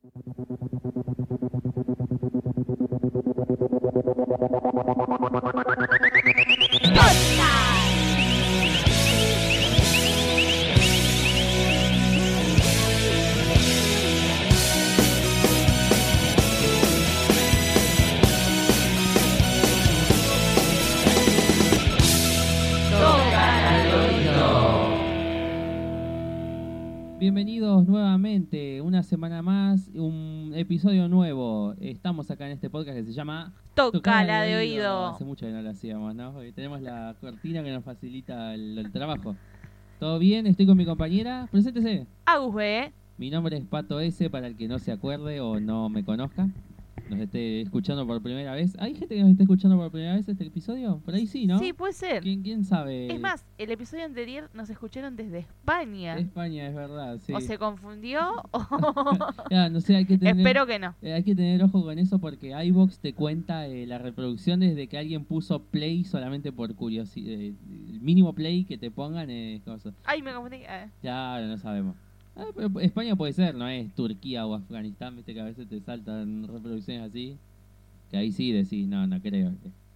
Bienvenidos nuevamente, una semana más, un episodio nuevo. Estamos acá en este podcast que se llama Tocala de oído. Hace mucho que no lo hacíamos, ¿no? Hoy tenemos la cortina que nos facilita el trabajo. ¿Todo bien? Estoy con mi compañera. Preséntese. Agus B. Mi nombre es Pato S, para el que no se acuerde o no me conozca, nos esté escuchando por primera vez. ¿Hay gente que nos está escuchando por primera vez este episodio? Por ahí sí, ¿no? Sí, puede ser. ¿Quién sabe? Es más, el episodio anterior nos escucharon desde España. España, es verdad, sí. O se confundió o... Ya, no sé, hay que tener... Espero que no. Hay que tener ojo con eso porque iVoox te cuenta la reproducción desde que alguien puso play solamente por curiosidad. El mínimo play que te pongan es cosa. Ay, me confundí. Ya, no sabemos. Pero España puede ser, no es Turquía o Afganistán, viste que a veces te saltan reproducciones así. Que ahí sí decís, no creo.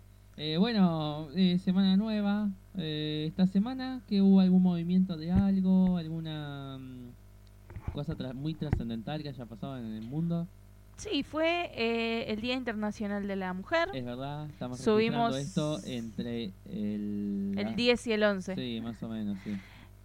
Bueno, semana nueva. Esta semana, que hubo algún movimiento de algo, alguna cosa muy trascendental que haya pasado en el mundo. Sí, fue el Día Internacional de la Mujer. Es verdad, estamos Subimos registrando esto entre el 10 y el 11. Sí, más o menos, sí.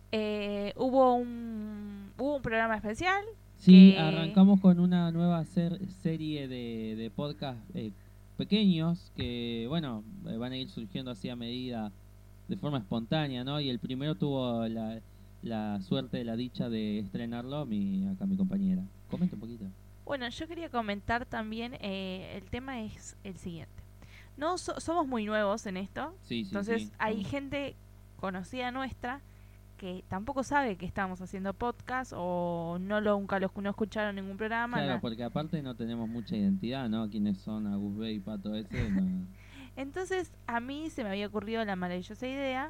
Hubo un programa especial. Sí, arrancamos con una nueva serie de podcast pequeños que, bueno, van a ir surgiendo así a medida, de forma espontánea, ¿no? Y el primero tuvo la suerte, la dicha de estrenarlo acá mi compañera. Comenta un poquito. Bueno, yo quería comentar también, el tema es el siguiente. No somos muy nuevos en esto, sí, entonces sí. Hay gente conocida nuestra que tampoco sabe que estamos haciendo podcast o nunca no escucharon ningún programa. Claro, no. Porque aparte no tenemos mucha identidad, ¿no? ¿Quiénes son Agus B y Pato S? No. Entonces a mí se me había ocurrido la maravillosa idea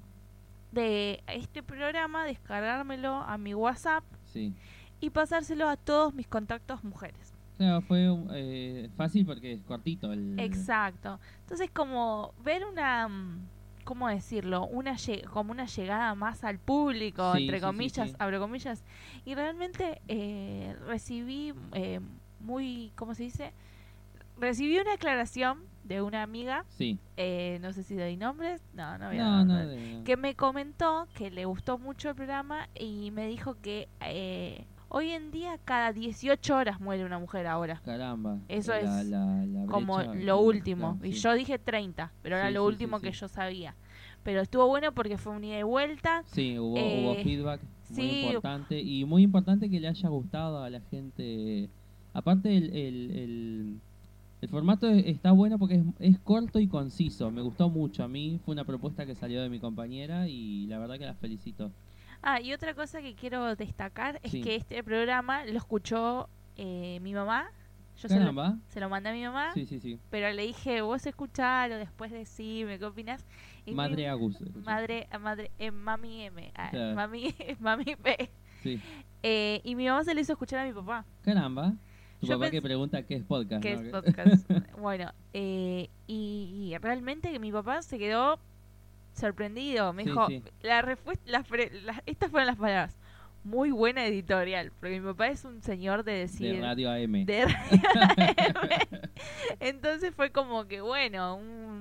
de este programa descargármelo a mi WhatsApp y pasárselo a todos mis contactos mujeres. Claro, fue fácil porque es cortito. Exacto. Entonces como ver una... ¿cómo decirlo? Como una llegada más al público, entre comillas, sí. Abro comillas. Y realmente recibí ¿cómo se dice? Recibí una aclaración de una amiga. Sí. No sé si doy nombres. No voy a dar nombres. No. Que me comentó que le gustó mucho el programa y me dijo que hoy en día cada 18 horas muere una mujer ahora. Caramba. Eso es la como lo último. Claro, y yo dije 30, pero era lo último que yo sabía. Pero estuvo bueno porque fue un ida y vuelta. Sí, hubo feedback muy importante. Y muy importante que le haya gustado a la gente. Aparte el formato está bueno porque es corto y conciso. Me gustó mucho a mí. Fue una propuesta que salió de mi compañera y la verdad que la felicito. Y otra cosa que quiero destacar es que este programa lo escuchó mi mamá. Yo se lo mandé a mi mamá. Sí. Pero le dije, vos escuchalo, después decime, ¿qué opinas? Madre Agus. Mami M. Mami P. Sí. Y mi mamá se lo hizo escuchar a mi papá. Caramba. Tu papá que pregunta qué es podcast. ¿Qué es podcast? Bueno, y realmente que mi papá se quedó sorprendido. Me dijo, la respuesta, estas fueron las palabras. Muy buena editorial, porque mi papá es un señor de decir... De Radio AM. De Radio AM. Entonces fue como que, bueno,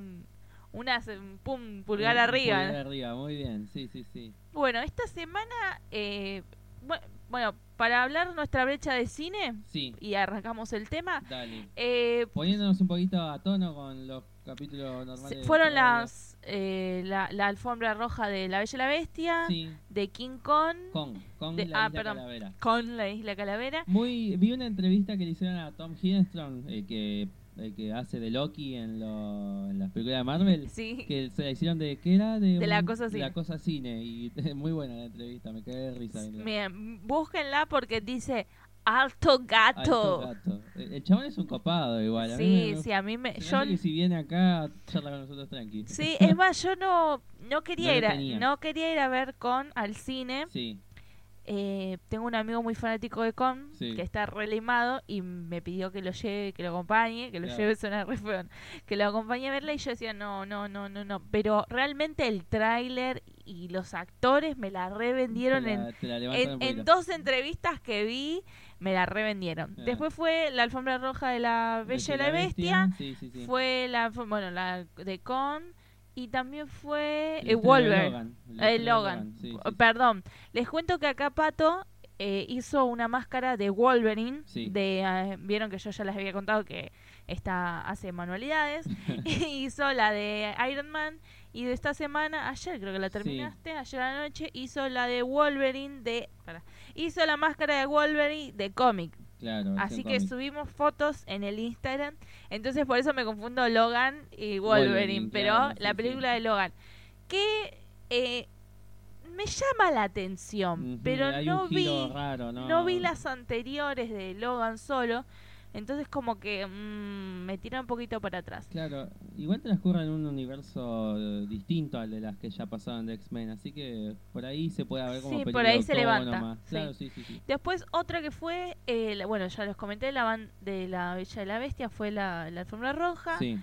pulgar arriba. Pulgar arriba, muy bien, sí. Bueno, esta semana, bueno, para hablar nuestra brecha de cine, y arrancamos el tema. Dale. Poniéndonos un poquito a tono con los capítulos normales. Fueron la alfombra roja de La Bella y la Bestia, de King Kong. Con la Isla Calavera. Con la Isla Calavera. Vi una entrevista que le hicieron a Tom Hiddleston, el que hace de Loki en las películas de Marvel, que se la hicieron ¿qué era? De La Cosa Cine. La Cosa Cine, y muy buena la entrevista, me quedé de risa. Bien, búsquenla porque dice Alto Gato. El chabón es un copado igual. A mí me... que si viene acá, charla con nosotros tranqui. Sí, es más, yo no quería ir a ver al cine. tengo un amigo muy fanático de Con, Sí. que está relimado y me pidió que lo lleve, que lo acompañe, que lo Claro. lleve, suena re feo, que lo acompañe a verla, y yo decía, no, pero realmente el tráiler y los actores me la revendieron Te la levantan un en poquito. 2 entrevistas que vi, me la revendieron. Ah. Después fue la alfombra roja de la Bella y la Bestia, Sí, sí, sí. fue la de Con, y también fue El estreno de Wolverine. Logan. El estreno de Logan. Sí, sí, Perdón, les cuento que acá Pato hizo una máscara de Wolverine. Sí. Vieron que yo ya les había contado que hace manualidades. Hizo la de Iron Man. Y de esta semana, ayer creo que la terminaste, ayer a la noche, hizo la de Wolverine hizo la máscara de Wolverine de cómic. Claro. Así que subimos fotos en el Instagram. Entonces por eso me confundo Logan y Wolverine. Pero claro, la película de Logan, que me llama la atención, pero hay no un giro raro, no vi las anteriores de Logan solo. Entonces como que me tira un poquito para atrás. Claro, igual transcurre en un universo distinto al de las que ya pasaron de X-Men, así que por ahí se puede ver como película por ahí se autónoma. levanta. Claro, sí, sí, sí. Después otra que fue, bueno, ya los comenté, de la Bella y la Bestia, fue la alfombra roja. Sí.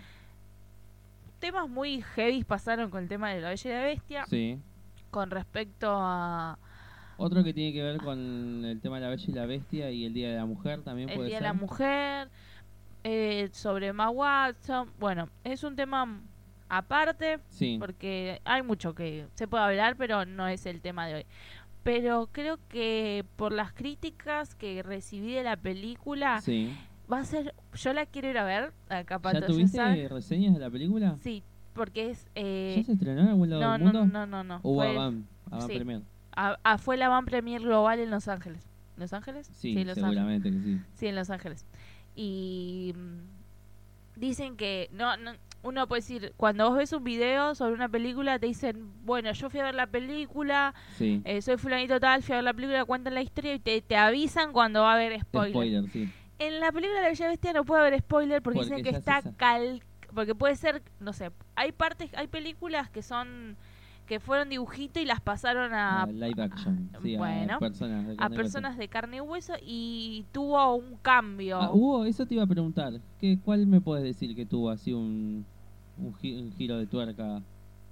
Temas muy heavy pasaron con el tema de la Bella y la Bestia. Sí. Con respecto a... Otro que tiene que ver con el tema de la Bella y la Bestia y el Día de la Mujer también puede ser. El Día de la Mujer, sobre Emma Watson. Bueno, es un tema aparte, sí, porque hay mucho que se puede hablar, pero no es el tema de hoy. Pero creo que por las críticas que recibí de la película, sí. va a ser... Yo la quiero ir a ver, acá ¿Ya tuviste reseñas de la película? Sí, porque es... ¿Ya se estrenó en algún lado del mundo? No. ¿O Avant sí. Premier? Fue la Van Premier global en Los Ángeles. ¿Los Ángeles? Sí, Los seguramente Ángeles. que sí. Sí, en Los Ángeles. Y dicen que uno puede decir, cuando vos ves un video sobre una película, te dicen, bueno, yo fui a ver la película, sí. Soy fulanito tal, fui a ver la película, cuentan la historia y te avisan cuando va a haber spoiler. Sí. En la película de la Bella Bestia no puede haber spoiler porque dicen que está porque puede ser, no sé, hay películas que fueron dibujitos y las pasaron a live action, sí, bueno, a personas de carne y hueso, y tuvo un cambio. Eso te iba a preguntar. ¿Cuál me puedes decir que tuvo así un giro de tuerca?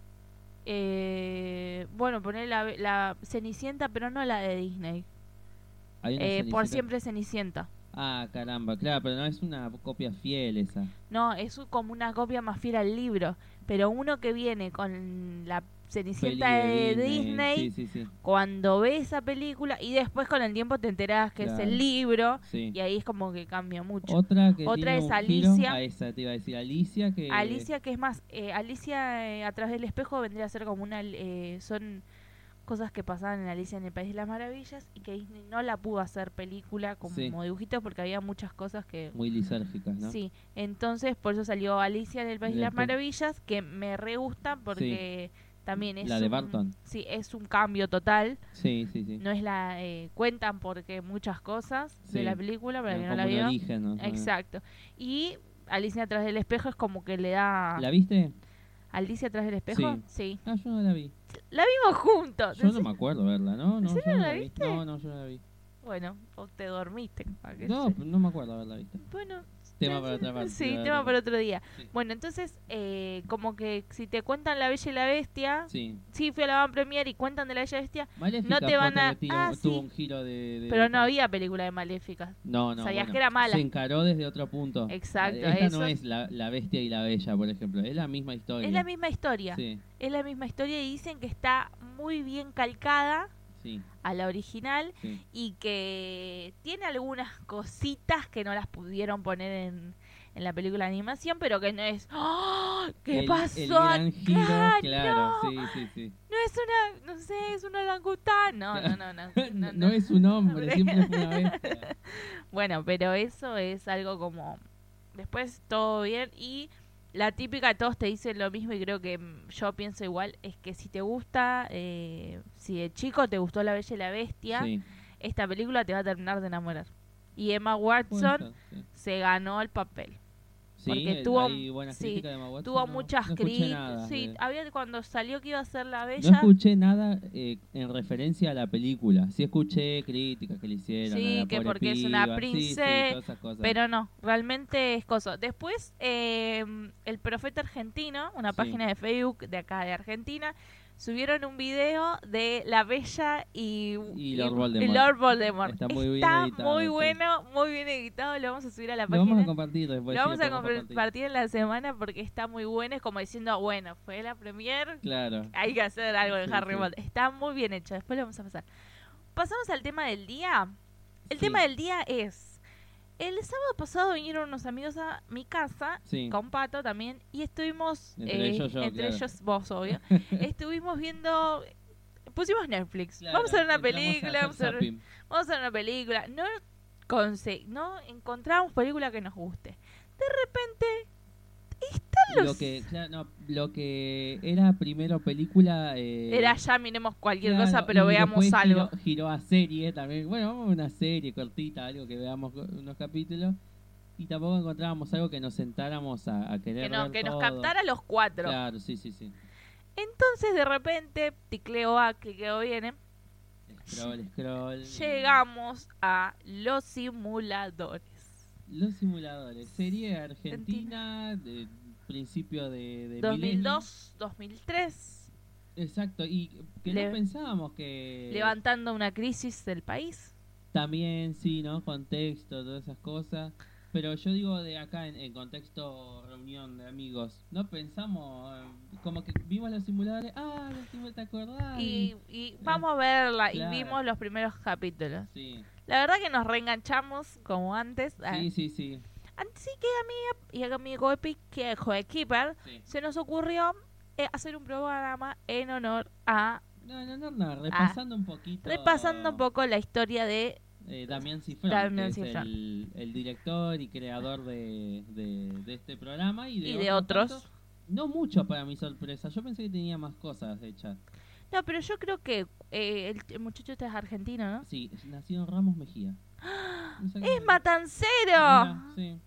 Bueno, poner la Cenicienta, pero no la de Disney. ¿Hay una Cenicienta? Por siempre Cenicienta. Ah, caramba, claro, pero no es una copia fiel esa. No, es como una copia más fiel al libro, pero uno que viene con la Cenicienta de Disney, sí. Cuando ves esa película y después con el tiempo te enterás que es el libro, y ahí es como que cambia mucho. Otra es Alicia. Esa te iba a decir, Alicia que es más, Alicia a través del espejo vendría a ser como son cosas que pasaban en Alicia en el País de las Maravillas y que Disney no la pudo hacer película como dibujito porque había muchas cosas que... Muy lisérgicas, ¿no? Sí, entonces por eso salió Alicia en el País de las Maravillas, que me re gusta porque también es... La de Barton. Sí, es un cambio total. Sí. No es cuentan porque muchas cosas de la película, para que no la vio. Origen, ¿no? Exacto. Y Alicia a través del espejo es como que le da... ¿La viste? ¿Alicia atrás del espejo? Sí. Ah, yo no la vi. La vimos juntos. Yo no me acuerdo verla, ¿no? ¿En serio no la viste? No, yo no la vi. Bueno, o te dormiste. No me acuerdo haberla visto. Bueno, tema para otra parte. Sí, tema para otro día. Sí. Bueno, entonces, como que si te cuentan La Bella y la Bestia, sí fui a la Van Premier y cuentan de La Bella y la Bestia, Maléfica, no te van a... tuvo un giro de... Pero no había película de Maléfica. No. Sabías que era mala. Se encaró desde otro punto. Exacto. Esta no es la Bestia y la Bella, por ejemplo. Es la misma historia. Es la misma historia. Sí. Es la misma historia y dicen que está muy bien calcada a la original y que tiene algunas cositas que no las pudieron poner en la película de animación, pero que no es ¿qué pasó el gran giro, claro, no. Sí. No es no sé, es un orangután. No. No es un hombre, siempre fue una bestia. Bueno, pero eso es algo como después todo bien y la típica, todos te dicen lo mismo y creo que yo pienso igual, es que si te gusta, si de chico te gustó La Bella y la Bestia, esta película te va a terminar de enamorar. Y Emma Watson se ganó el papel. Sí, porque hay buenas críticas de Emma tuvo Watson. muchas no escuché críticas. nada Sí, había cuando salió que iba a ser La No Bella. escuché nada en referencia a la película. Sí escuché críticas que le hicieron a Sí, la que pobre porque es piba. una princesa, Sí, todas esas cosas. pero no, realmente es cosa. Después, El Profeta Argentino, una Sí. página de Facebook de acá de Argentina, subieron un video de La Bella y Lord Voldemort. Lord Voldemort. Está muy bien editado, muy sí. bueno, muy bien editado. Lo vamos a subir a la Lo página. vamos a compartir después. Lo sí, vamos a podemos compartir en la semana porque está muy bueno. Es como diciendo, bueno, fue la premier, Claro. hay que hacer algo de Sí, Harry sí. Potter. Está muy bien hecho, después lo vamos a pasar. Pasamos al tema del día. El Sí. tema del día es... El sábado pasado vinieron unos amigos a mi casa, Sí. con Pato también, y estuvimos... Entre ellos yo, entre claro. ellos vos, obvio. Estuvimos viendo... Pusimos Netflix. Claro, vamos a ver una entramos película, a hacer zapping. vamos a ver una película. No encontramos película que nos guste. De repente... Están los... Lo que era primero película... Era ya miremos cualquier claro, cosa, pero y veamos después algo. Giró a serie también. Bueno, vamos a una serie cortita, algo que veamos unos capítulos. Y tampoco encontrábamos algo que nos sentáramos a querer ver Que nos todo. captara los cuatro. Claro, sí. Entonces de repente, ticleo va, cliqueo viene. Scroll. Llegamos a Los Simuladores. Los Simuladores, serie argentina de principio de 2002, 2003. Exacto, y que no pensábamos que... Levantando una crisis del país. También, sí, ¿no? Contexto, todas esas cosas. Pero yo digo de acá en contexto reunión de amigos, no pensamos, como que vimos los simuladores, ¿te acordás? Y vamos a verla, claro. y vimos los primeros capítulos. Sí. La verdad que nos reenganchamos como antes. Sí. Así que a mí y a mi coequiper se nos ocurrió hacer un programa en honor a... No, repasando un poquito. Repasando un poco la historia de... Damián Cifrón, Damián que Cifrón. es el director y creador de este programa y de otros. Tantos, no mucho para mi sorpresa, yo pensé que tenía más cosas hechas. No, pero yo creo que el muchacho este es argentino, ¿no? Sí, nacido en Ramos Mejía. ¡Es matancero! Mira, sí.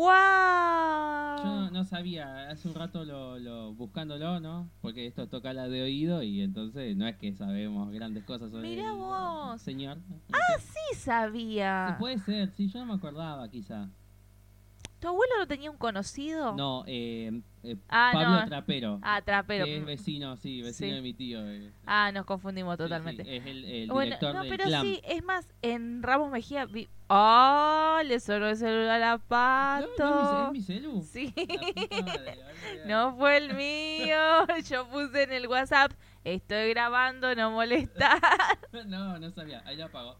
¡Guau! Yo no sabía, hace un rato buscándolo, ¿no? Porque esto toca la de oído y entonces no es que sabemos grandes cosas sobre Mirá vos. Señor. Sí sabía. Sí, puede ser, sí, yo no me acordaba quizá. ¿Tu abuelo no tenía un conocido? No, Pablo no. Trapero. Trapero. Que es vecino de mi tío. Nos confundimos totalmente. Sí, es el bueno, director del pero Clam. sí, es más, en Ramos Mejía le sonó el celular a Pato. ¿No es mi celu? Sí. La puta madre, No fue el mío. Yo puse en el WhatsApp, estoy grabando, no molestar. No sabía, ahí lo apago.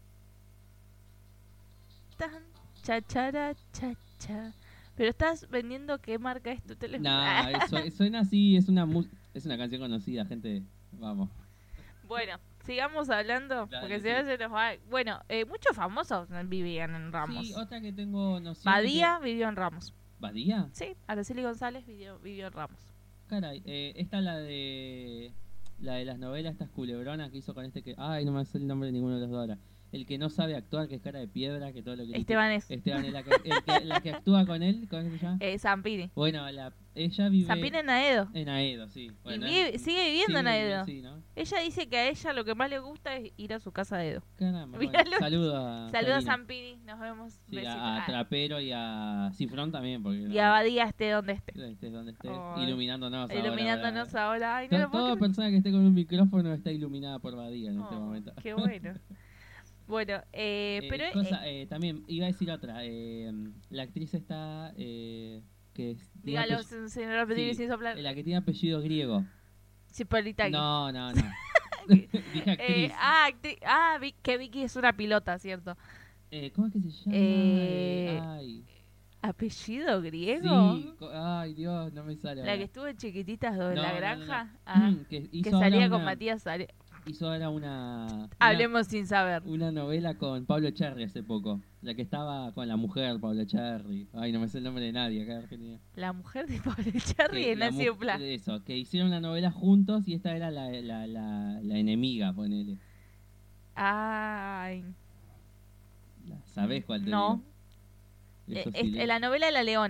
Tan, chachara, chacha. Pero estás vendiendo qué marca es tu teléfono. No, eso suena así, es una canción conocida, gente. Vamos. Bueno, sigamos hablando, Dale, porque sí. si no se nos va. Bueno, muchos famosos vivían en Ramos. Sí, otra que tengo noción. Badía vivió en Ramos. ¿Badía? Sí, Araceli González vivió en Ramos. Caray, esta la de las novelas, estas culebronas que hizo con este que... Ay, no me hace el nombre de ninguno de los dos ahora. El que no sabe actuar, que es cara de piedra, que todo lo que... Esteban es. Esteban es la que actúa con él, ¿cómo se llama? Zampini. Bueno, ella vive... Zampini en Aedo. En Aedo, sí. Bueno, Sigue viviendo en Aedo. Sí, ¿no? Ella dice que a ella lo que más le gusta es ir a su casa de Aedo. Caramba, Míralo. bueno, saludos a Zampini, nos vemos. Sí, a Trapero y a Cifrón también. Porque, y a Badía esté donde esté. Estés donde estés, Ay. Iluminándonos ahora. Ay, no lo puedo Toda creer. persona que esté con un micrófono está iluminada por Badía en este momento. Qué bueno. Bueno, pero... también iba a decir otra. La actriz está... que es, dígalo, señor Apetito, sin soplar. la que tiene apellido griego. Cipolitaki. No. Dije actriz. Que Vicky es una pilota, ¿cierto? ¿Cómo es que se llama? ¿Apellido griego? Sí, ay Dios, no me sale. La que estuvo en Chiquititas de la Granja. Que salía con Matías Are. Hizo ahora una... Hablemos sin saber. Una novela con Pablo Cherry hace poco. La que estaba con la mujer, Pablo Cherry. Ay, no me sé el nombre de nadie acá en Argentina. La mujer de Pablo Cherry en Nacio Plan. Eso, que hicieron una novela juntos y esta era la enemiga, ponele. Ay. ¿Sabés cuál te no. digo? La novela de La Leona.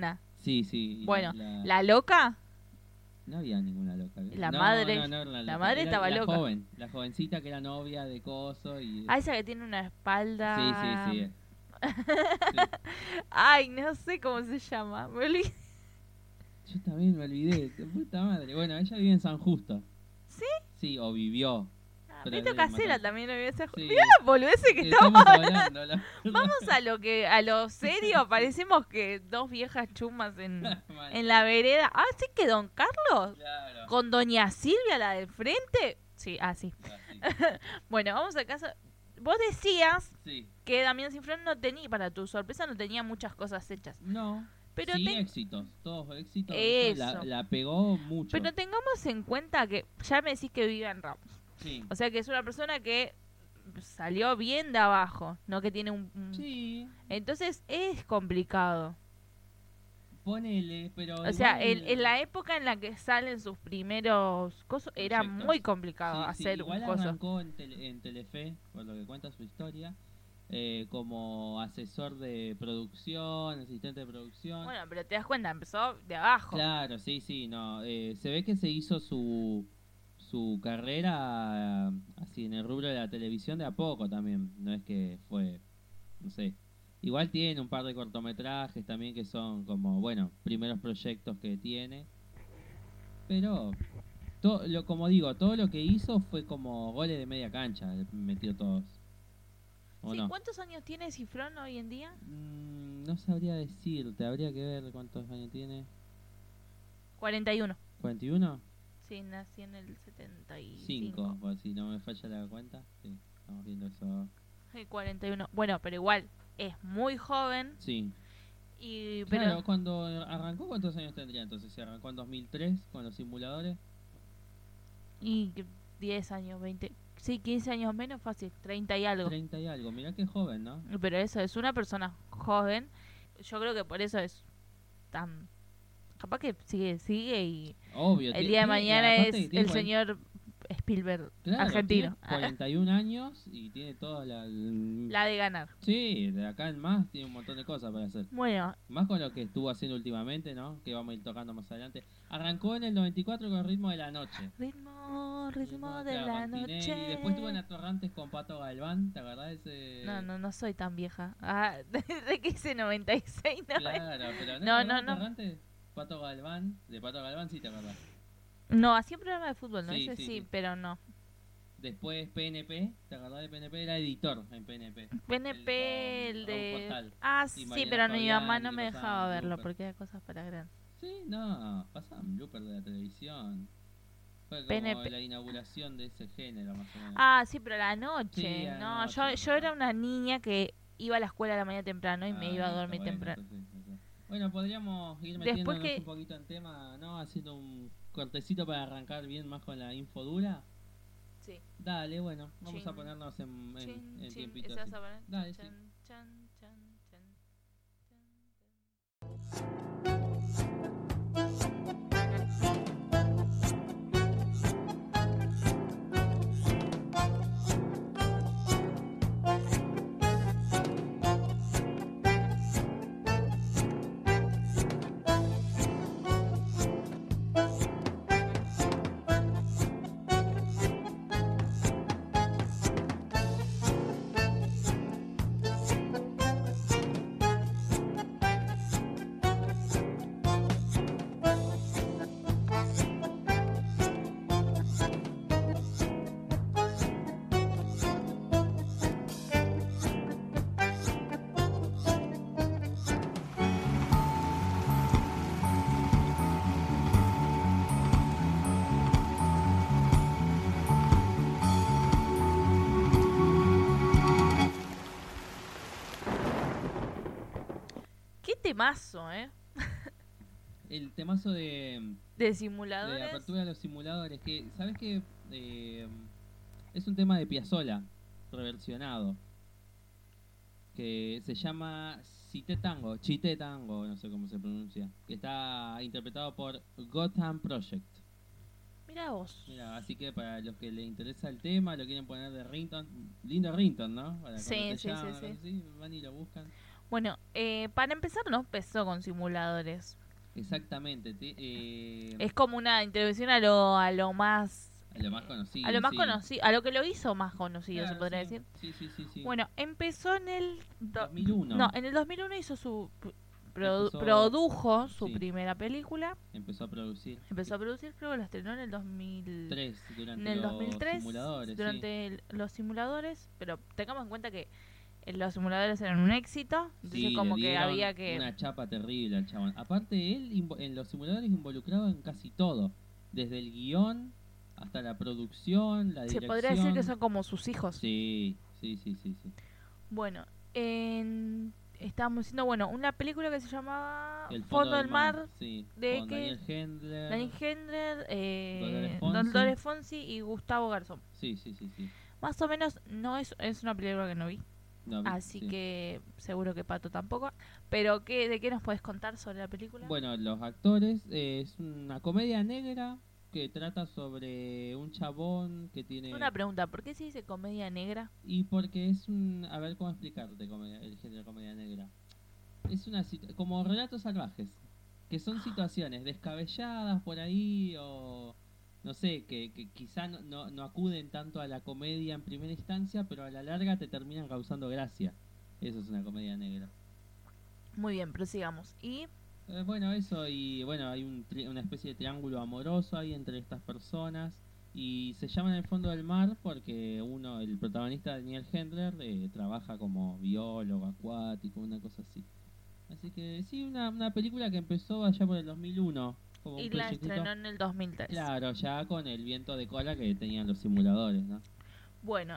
Sí, sí. Bueno, la loca... No había ninguna loca. La madre estaba la loca. Joven, la jovencita que era novia de Coso y... Ah, esa que tiene una espalda... Sí. Ay, no sé cómo se llama. Me olvidé. Yo también me olvidé. Puta madre. Bueno, ella vive en San Justo. ¿Sí? Sí, o vivió. Vito Casera también vive en San Justo. Sí. Mirá la boludece que estamos hablando. Vamos a lo serio. Parecemos que dos viejas chumas en la vereda. Ah, sí que Don Carlos. Claro. Con Doña Silvia, la del frente. Sí, sí. Bueno, vamos a casa. Vos decías que Damián Cifrón no tenía, para tu sorpresa, no tenía muchas cosas hechas. No. Pero sí, éxitos, todos éxitos. Eso. La pegó mucho. Pero tengamos en cuenta que ya me decís que vive en Ramos. Sí. O sea que es una persona que salió bien de abajo, no que tiene un... Sí. Entonces es complicado. Ponele, pero... O sea, en la época en la que salen sus primeros cosas, era muy complicado hacer un coso. Igual arrancó en Telefe, por lo que cuenta su historia, como asesor de producción, asistente de producción. Bueno, pero te das cuenta, empezó de abajo. Claro, sí, no. Se ve que se hizo su carrera así en el rubro de la televisión de a poco también. No es que fue, no sé. Igual tiene un par de cortometrajes también que son como, bueno, primeros proyectos que tiene. Pero, como digo, todo lo que hizo fue como goles de media cancha, metió todos. Sí, No? ¿Cuántos años tiene Cifrón hoy en día? No sabría decirte, habría que ver cuántos años tiene. 41. ¿41? Sí, nací en el 75. 5, pues si no me falla la cuenta. Sí, estamos viendo eso. 41. Bueno, pero igual, es muy joven. Sí. Pero claro, cuando arrancó, ¿cuántos años tendría entonces? ¿Se arrancó en 2003 con los simuladores? Y 10 años, 20. Sí, 15 años menos, fácil, 30 y algo. 30 y algo, mirá que joven, ¿no? Pero eso, es una persona joven. Yo creo que por eso es tan... Capaz que sigue y... Obvio. El día de mañana es el señor Spielberg, claro, argentino. Tiene 41 años y tiene toda la de ganar. Sí, de acá en más tiene un montón de cosas para hacer. Bueno. Más con lo que estuvo haciendo últimamente, ¿no? Que vamos a ir tocando más adelante. Arrancó en el 94 con Ritmo de la Noche. Ritmo de la noche. Y después estuvo en Atorrantes con Pato Galván, ¿te acordás de ese? No soy tan vieja. De que hice 96, ¿no? Claro, pero no. Atorrantes, Pato Galván, de Pato Galván sí te acordás. No, hacía un programa de fútbol, ¿no? Sí, Ese sí, pero no. Después PNP, ¿te acordás de PNP? Era editor en PNP. PNP, el de... Postal. Sí, pero mi mamá no me dejaba verlo porque era cosas para grandes. Sí, no, pasaban bloopers de la televisión. Fue como PNP. La inauguración de ese género, más o menos. Sí, pero a la noche. Sí, no, noche, yo era una niña que iba a la escuela a la mañana temprano y me iba a dormir temprano. Bueno, podríamos ir metiéndonos un poquito en tema, ¿no? Haciendo un cortecito para arrancar bien más con la info dura. Sí. Dale, bueno, vamos a ponernos en tiempito así. Dale, sí. Temazo, El temazo de simuladores. De apertura de los simuladores. Que, ¿sabes qué? Es un tema de Piazzolla, reversionado. Que se llama Chité Tango, no sé cómo se pronuncia. Que está interpretado por Gotham Project. Mira vos. Mira, así que para los que les interesa el tema, lo quieren poner de ringtone. Lindo ringtone, ¿no? Para sí. Van y lo buscan. Bueno, para empezar no empezó con simuladores. Exactamente. Es como una intervención a lo más... A lo más conocido. A lo más sí. conocido, a lo que lo hizo más conocido, Claro, se podría sí. decir. Sí. Bueno, empezó en el... 2001. No, en el 2001 hizo su... Empezó- produjo su sí. primera película. Empezó a producir. Empezó a producir, creo que la estrenó en el 2003. Durante En el los 2003, simuladores. durante los simuladores, pero tengamos en cuenta que los simuladores eran un éxito, entonces Sí, como le que dieron había que... una chapa terrible al chabón. Aparte, él en los simuladores involucrado en casi todo. Desde el guión hasta la producción, la Se dirección. podría decir que son como sus hijos. Sí. Bueno, estábamos diciendo, bueno, una película que se llamaba El Fondo del Mar, sí, de con que Daniel Hendler. Daniel Hendler, Dolores Fonzi. Dolores Fonzi y Gustavo Garzón. Sí. Más o menos no es una película que no vi, No, así sí. que seguro que Pato tampoco. Pero ¿de qué nos puedes contar sobre la película? Bueno, los actores, es una comedia negra que trata sobre un chabón que tiene... Una pregunta, ¿por qué se dice comedia negra? Y porque es un... A ver cómo explicarte el género de comedia negra. Es como relatos salvajes, que son situaciones descabelladas por ahí o... No sé, que quizá no acuden tanto a la comedia en primera instancia, pero a la larga te terminan causando gracia. Eso es una comedia negra. Muy bien, prosigamos. Y... Bueno, eso, y bueno, hay una especie de triángulo amoroso ahí entre estas personas. Y se llama En el fondo del mar porque el protagonista Daniel Hendler, trabaja como biólogo acuático, una cosa así. Así que sí, una película que empezó allá por el 2001. Como y un la proyectito. estrenó en el 2003. Claro, ya con el viento de cola que tenían los simuladores, ¿no? Bueno,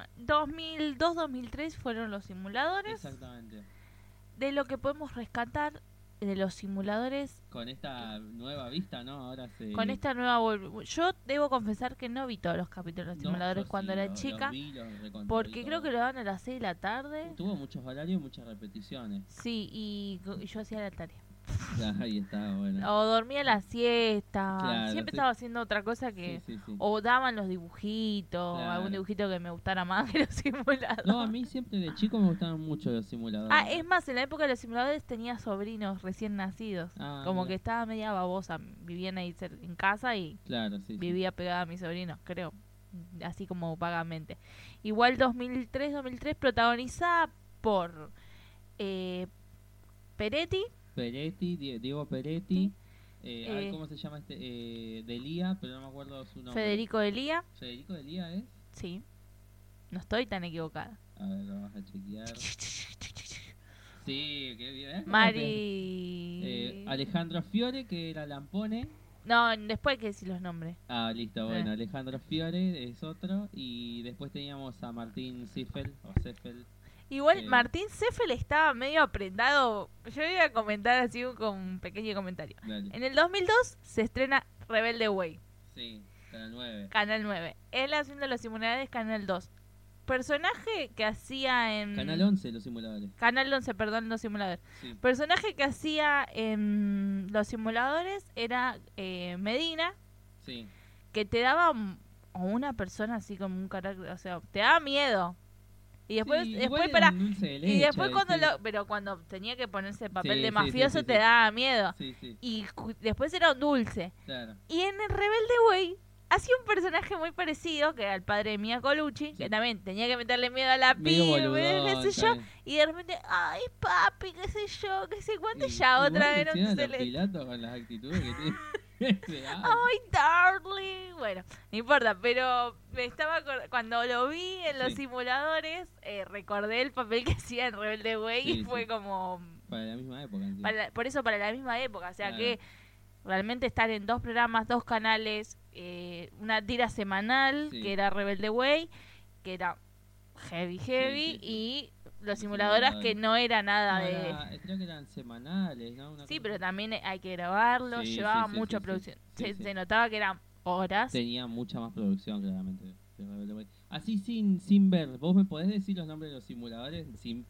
2002-2003 fueron los simuladores. Exactamente. De lo que podemos rescatar de los simuladores... Con esta nueva vista, ¿no? Ahora Con esta nueva... Yo debo confesar que no vi todos los capítulos de los simuladores cuando era chica. Porque creo que lo daban a las 6 de la tarde. Tuvo muchos horarios y muchas repeticiones. Sí, y yo hacía la tarea. Ahí está, bueno. O dormía la siesta. Claro, Siempre sí. estaba haciendo otra cosa que... Sí. O daban los dibujitos. Claro. Algún dibujito que me gustara más que los simuladores. No, a mí siempre de chico me gustaban mucho los simuladores. Es más, en la época de los simuladores tenía sobrinos recién nacidos. Como mira. que estaba media babosa. Vivían ahí en casa y Claro, sí. vivía pegada a mis sobrinos, creo. Así como vagamente. Igual 2003 protagonizada por Peretti. Diego Peretti. Sí. A ver cómo se llama Delía, pero no me acuerdo su nombre. Federico Delía. ¿Federico Delía es? Sí. No estoy tan equivocada. A ver, vamos a chequear. Sí, qué bien. Mari... Alejandro Fiore, que era Lampone. No, después hay que decir los nombres. Listo, bueno, Alejandro Fiore es otro. Y después teníamos a Martín Ziffel, Igual Martín Ziffel estaba medio aprendado. Yo iba a comentar así con un pequeño comentario. Dale. En el 2002 se estrena Rebelde Way. Sí, Canal 9. Canal 9. Él haciendo los simuladores Canal 2. Personaje que hacía en... Canal 11, los simuladores. Canal 11, perdón, los simuladores. Sí. Personaje que hacía en los simuladores era Medina. Sí. Que te daba una persona así como un carácter, o sea, te daba miedo. Y después, sí, después leche, y después cuando sí. pero cuando tenía que ponerse el papel Sí, de sí, mafioso sí, te daba miedo. Sí. Y después era un dulce. Claro. Y en el Rebelde Way hacía un personaje muy parecido, que era el padre de Mia Colucci, que también tenía que meterle miedo a la pibe, qué sé yo, y de repente, ay papi, qué sé yo, qué sé cuánto, ya otra vez no se le... Pilato con las actitudes que tiene. Ay, darling. Bueno, no importa, pero cuando lo vi en los simuladores, recordé el papel que hacía en Rebelde Way y fue como... Para la misma época. Por eso, para la misma época. O sea, claro. que realmente estar en 2 programas, 2 canales, una tira semanal, que era Rebelde Way, que era heavy, y los simuladores que no era nada de... Creo que eran semanales, ¿no? Pero también hay que grabarlo, llevaba mucha producción. Se notaba que eran horas. Tenía mucha más producción, claramente. Así sin ver, ¿vos me podés decir los nombres de los simuladores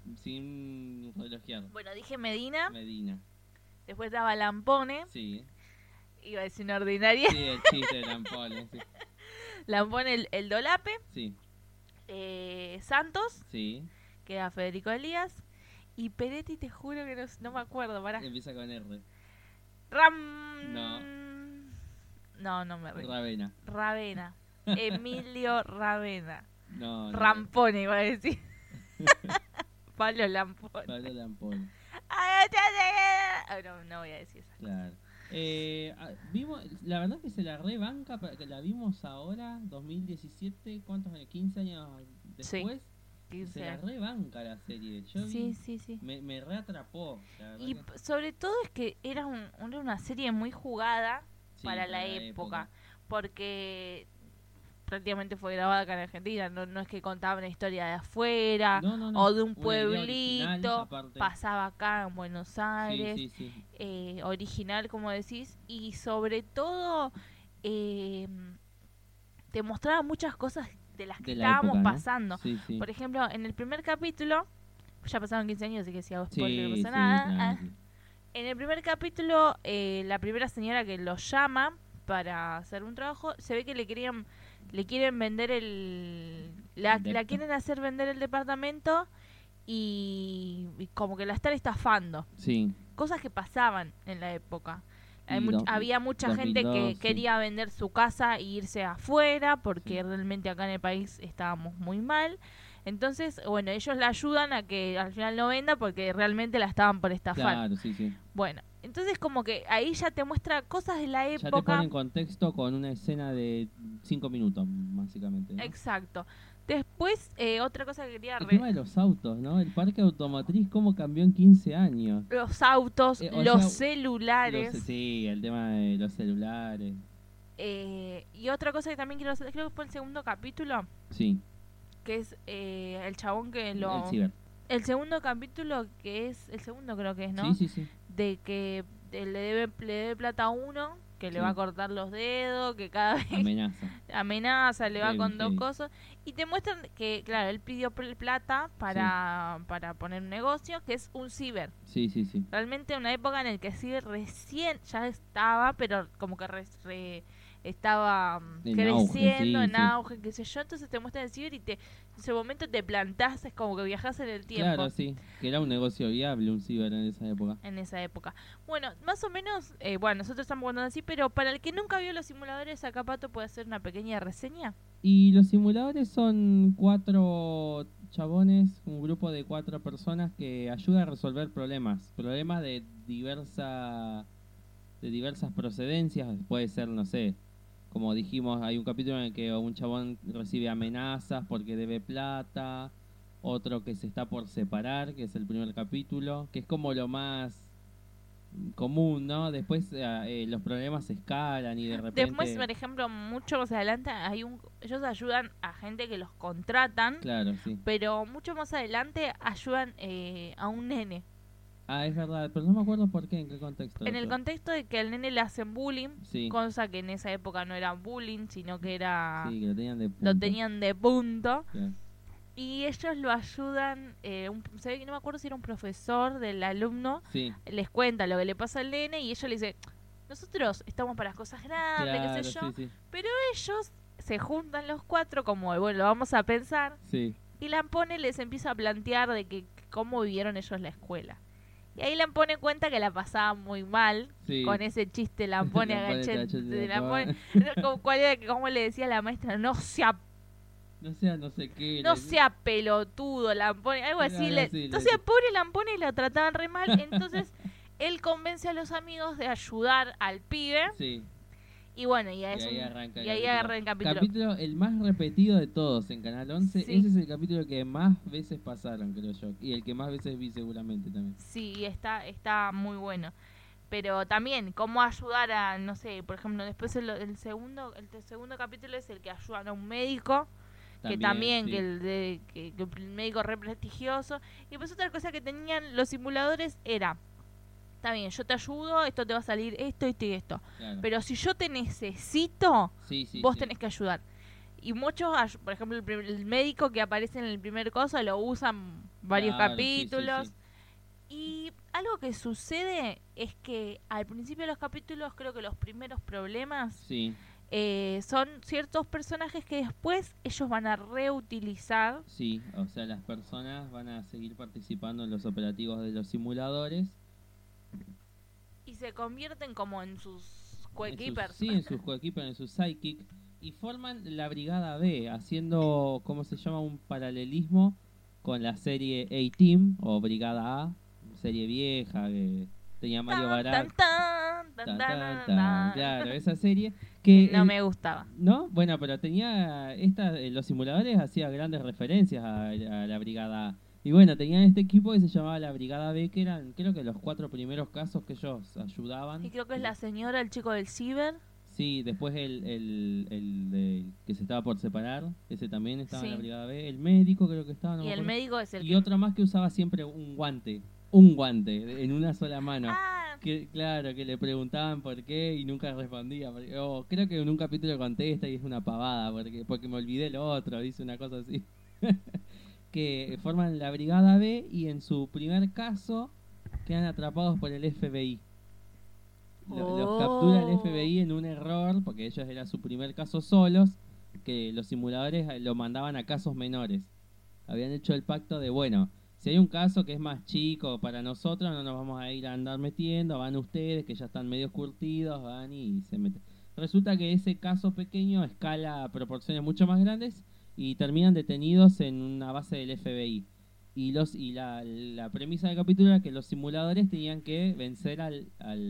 sin relojear? Bueno, dije Medina. Después estaba Lampone. Sí. Iba a decir una ordinaria. Sí, el chiste de Lampone. Sí. Lampone, el Dolape. Sí. Santos. Sí. Que era Federico Elías. Y Peretti, te juro que no me acuerdo. Pará. Empieza con R. No. No me rindo. Ravena. Emilio Ravena. No. Rampone, iba a decir. Pablo Lampone. No voy a decir eso. Claro. La verdad que se la rebanca, que la vimos ahora, 2017, ¿cuántos años? 15 años después. Sí, se la rebanca la serie. Yo sí. Me reatrapó. Y sobre todo es que era una serie muy jugada para la época. Porque prácticamente fue grabada acá en Argentina, no es que contaba una historia de afuera o de un pueblito, pasaba acá en Buenos Aires, original como decís, y sobre todo te mostraba muchas cosas de las que estábamos pasando. Por ejemplo, en el primer capítulo, ya pasaron 15 años, así que si hago spoiler no pasa nada. En el primer capítulo, la primera señora que los llama para hacer un trabajo, se ve que le quieren vender la quieren hacer vender el departamento y como que la están estafando. Sí. Cosas que pasaban en la época. Había mucha gente que quería vender su casa e irse afuera porque realmente acá en el país estábamos muy mal. Entonces, bueno, ellos la ayudan a que al final no venda porque realmente la estaban por estafar. Claro, sí. Bueno, entonces como que ahí ya te muestra cosas de la época. Ya te pone en contexto con una escena de 5 minutos, básicamente, ¿no? Exacto. Después, otra cosa que quería... El tema de los autos, ¿no? El parque automotriz, ¿cómo cambió en 15 años? Los autos, los celulares. Sí, el tema de los celulares. Y otra cosa que también quiero hacer, creo que fue el segundo capítulo. Sí. Que es el chabón que El ciber. El segundo capítulo que es... El segundo creo que es, ¿no? Sí. De que le debe plata a uno, que le va a cortar los dedos, que cada vez... Amenaza, le va con dos cosas. Y te muestran que, claro, él pidió plata para poner un negocio, que es un ciber. Sí. Realmente una época en la que el ciber recién ya estaba, pero como que estaba creciendo, en auge, qué sé yo. Entonces te muestran el ciber y en ese momento te plantás, es como que viajás en el tiempo. Claro, sí, que era un negocio viable un ciber en esa época. Bueno, más o menos, nosotros estamos contando así, pero para el que nunca vio los simuladores, acá Pato puede hacer una pequeña reseña. Y los simuladores son 4 chabones, un grupo de 4 personas que ayuda a resolver problemas de diversas procedencias. Puede ser, no sé, como dijimos, hay un capítulo en el que un chabón recibe amenazas porque debe plata, otro que se está por separar, que es el primer capítulo, que es como lo más común, ¿no? Después los problemas escalan y de repente... Después, por ejemplo, mucho más adelante ellos ayudan a gente que los contratan, claro, sí. Pero mucho más adelante ayudan a un nene. Ah, es verdad, pero no me acuerdo por qué, en qué contexto. En el contexto de que al nene le hacen bullying, cosa que en esa época no era bullying, sino que era... Sí, que lo tenían de punto. Claro. Y ellos lo ayudan, se ve que no me acuerdo si era un profesor del alumno, les cuenta lo que le pasa al nene y ellos le dicen, nosotros estamos para las cosas grandes, claro, qué sé yo, sí. Pero ellos se juntan los 4 como, bueno, lo vamos a pensar. Sí. Y Lampone les empieza a plantear de que cómo vivieron ellos la escuela. Y ahí Lampone cuenta que la pasaba muy mal con ese chiste Lampone agachete de Lampone. ¿Cómo le decía la maestra? No sea pelotudo Lampone, algo así. Entonces pobre Lampone lo trataban re mal. Entonces él convence a los amigos de ayudar al pibe. Sí. Y bueno, ahí arranca el capítulo. Capítulo el más repetido de todos en Canal 11. Ese es el capítulo que más veces pasaron, creo yo. Y el que más veces vi seguramente también. Sí, está muy bueno. Pero también, cómo ayudar a, no sé, por ejemplo, después el segundo capítulo es el que ayudan a un médico. Que el médico re prestigioso. Y pues otra cosa que tenían los simuladores era... Está bien, yo te ayudo, esto te va a salir esto y esto. Claro. Pero si yo te necesito, vos tenés que ayudar. Y muchos, por ejemplo, el médico que aparece en el primer coso lo usan varios capítulos. Y algo que sucede es que al principio de los capítulos, creo que los primeros problemas son ciertos personajes que después ellos van a reutilizar. Sí, o sea, las personas van a seguir participando en los operativos de los simuladores. Y se convierten como en sus coequippers. Sí, en sus coequippers, en sus sidekick. Y forman la Brigada B, haciendo, ¿cómo se llama? Un paralelismo con la serie A-Team o Brigada A, serie vieja que tenía Mario Barak. Claro, esa serie que no me gustaba. ¿No? Bueno, pero tenía los simuladores hacía grandes referencias a la Brigada A. Y bueno, tenían este equipo que se llamaba la Brigada B, que eran creo que los 4 primeros casos que ellos ayudaban. Y creo que es la señora, el chico del ciber. Sí, después el que se estaba por separar, ese también estaba en la Brigada B. El médico creo que estaba, no me acuerdo. Médico es el y otro más que usaba siempre un guante en una sola mano. Claro, que le preguntaban por qué y nunca respondía. Creo que en un capítulo contesta y es una pavada, porque me olvidé lo otro, dice una cosa así. Que forman la Brigada B y en su primer caso quedan atrapados por el FBI. Los captura el FBI en un error, porque ellos era su primer caso solos, que los simuladores lo mandaban a casos menores. Habían hecho el pacto de, bueno, si hay un caso que es más chico para nosotros, no nos vamos a ir a andar metiendo, van ustedes que ya están medio curtidos, van y se meten. Resulta que ese caso pequeño escala a proporciones mucho más grandes y terminan detenidos en una base del FBI. Y la premisa del capítulo era que los simuladores tenían que vencer al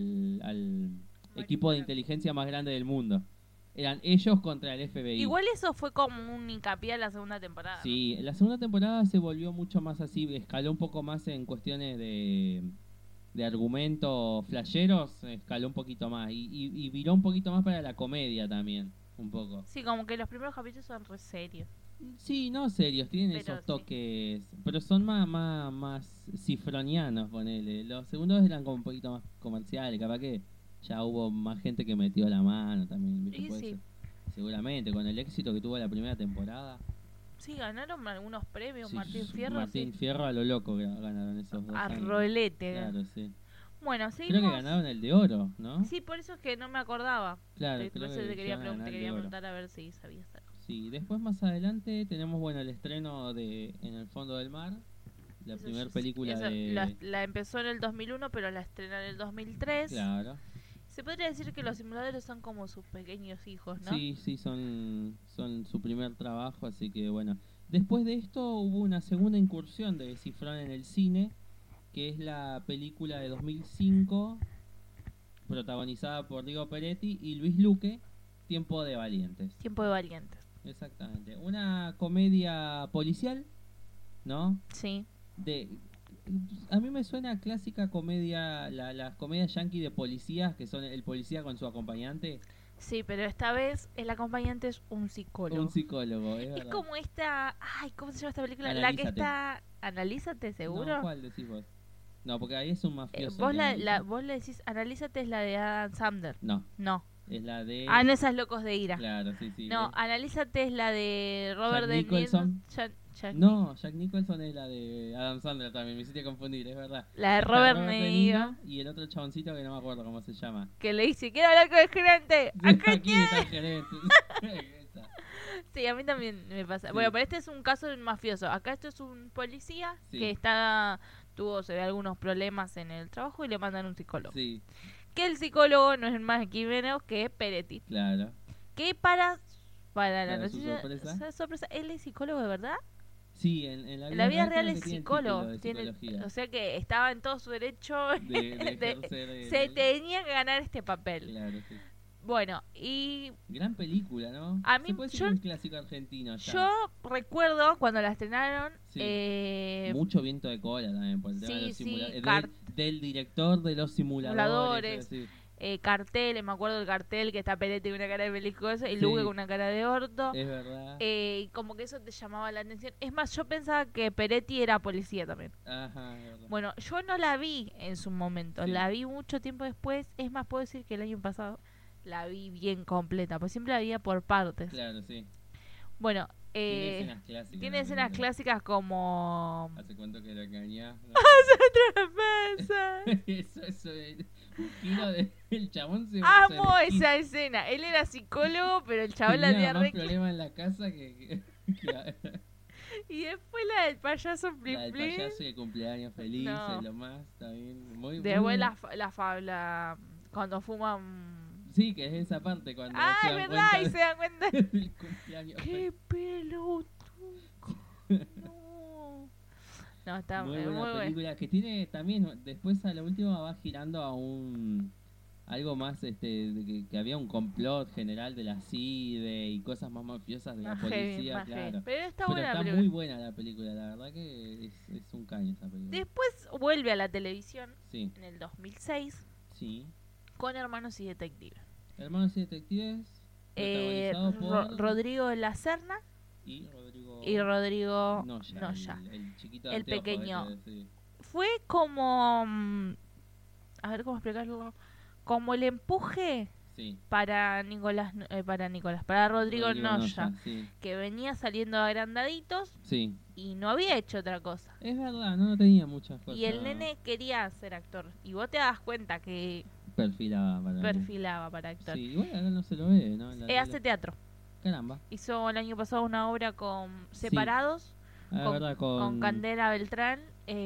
equipo de inteligencia más grande del mundo. Eran ellos contra el FBI. Igual eso fue como un hincapié en la segunda temporada. Sí, en la segunda temporada se volvió mucho más así, escaló un poco más en cuestiones de argumentos flasheros, escaló un poquito más y viró un poquito más para la comedia también, un poco. Sí, como que los primeros capítulos son re serios. Sí, no serios, tienen esos toques, pero son más cifronianos, ponele. Los segundos eran como un poquito más comerciales, capaz que ya hubo más gente que metió la mano también. Sí. Seguramente, con el éxito que tuvo la primera temporada. Sí, ganaron algunos premios, Sí, Martín Fierro a lo loco ganaron esos dos. A rolete. Claro, sí. Bueno, seguimos. Creo que ganaron el de oro, ¿no? Sí, por eso es que no me acordaba. Claro, por eso te quería preguntar a ver si sabías algo. Sí, después más adelante tenemos, bueno, el estreno de En el fondo del mar, la primera película de... La empezó en el 2001, pero la estrenó en el 2003. Claro. Se podría decir que los simuladores son como sus pequeños hijos, ¿no? Sí, son su primer trabajo, así que bueno. Después de esto hubo una segunda incursión de Cifrón en el cine, que es la película de 2005, protagonizada por Diego Peretti y Luis Luque, Tiempo de Valientes. Tiempo de Valientes. Exactamente. Una comedia policial, ¿no? Sí. A mí me suena clásica comedia, las comedias yankee de policías, que son el policía con su acompañante. Sí, pero esta vez el acompañante es un psicólogo. Un psicólogo, es verdad. Es como esta... Ay, ¿cómo se llama esta película? Analízate. La que está... Analízate, ¿seguro? No, ¿cuál decís vos? No, porque ahí es un mafioso. Vos le decís, Analízate es la de Adam Sandler. No. Es la de... No, esas Locos de Ira. Claro, sí. No, Analízate es la de Robert De Niro. Jack Nicholson es la de Adam Sandler también, me hiciste confundir, es verdad. La de Robert De Niro. Y el otro chaboncito que no me acuerdo cómo se llama. Que le dice, quiero hablar con el gerente. Aquí está el gerente. Sí, a mí también me pasa. Sí. Bueno, pero este es un caso de un mafioso. Acá esto es un policía que se ve algunos problemas en el trabajo y le mandan un psicólogo. Sí. Que el psicólogo no es más aquí menos que Peretti. Claro. Que para la noticia sorpresa, él es psicólogo de verdad. Sí, en la vida real es psicólogo. O sea que estaba en todo su derecho se tenía que ganar este papel. Claro, sí. Bueno, y... Gran película, ¿no? A mí, se puede decir un clásico argentino ya. Yo recuerdo cuando la estrenaron... mucho viento de cola también por el tema de los simuladores. Del director de los simuladores. Carteles, me acuerdo del cartel que está Peretti con una cara de belicoso y Luque con una cara de orto. Es verdad. Y como que eso te llamaba la atención. Es más, yo pensaba que Peretti era policía también. Ajá, es verdad. Bueno, yo no la vi en su momento. La vi mucho tiempo después. Es más, puedo decir que el año pasado la vi bien completa, pues siempre la veía por partes. Claro, sí. Bueno, tiene escenas clásicas como... ¿Hace cuánto que la engañás? ¡Hace 3 meses! Eso es... El chabón se... Amo esa escena. Él era psicólogo, pero el chabón la tenía más problema en la casa que... Y después la del payaso Flip La del Flip. payaso y el cumpleaños feliz, No. lo más, está bien. Muy Después buena. la cuando fuman. Sí, que es esa parte cuando Ah, se es dan verdad, cuenta y se dan cuenta. del cumpleaños ¡Qué feliz. pelotudo! No. No, está Muy muy buena bueno. película, que tiene también, después a la última va girando a algo más, de que había un complot general de la CIDE y cosas más mafiosas de la Más heavy, policía, más claro. heavy. Pero está Pero buena la está película. muy buena la película, la verdad que es un caño esa película. Después vuelve a la televisión Sí, en el 2006 sí. con Hermanos y Detectives. Hermanos y Detectives, protagonizado por... Rodrigo de la Serna y Rodrigo... y Rodrigo Noya, Noya. el chiquito de El anteojos, pequeño. sí. Fue como... a ver cómo explicarlo. Como el empuje Sí. para para Rodrigo Noya, sí. que venía saliendo agrandaditos Sí, y no había hecho otra cosa. es verdad, no tenía muchas cosas. Y el nene quería ser actor. Y vos te das cuenta que perfilaba para perfilaba para actor. Sí, igual acá no se lo ve, ¿no? En la tele. Hace teatro. Caramba. Hizo el año pasado una obra con Sí. Separados, Ah, verdad, con Candela Beltrán,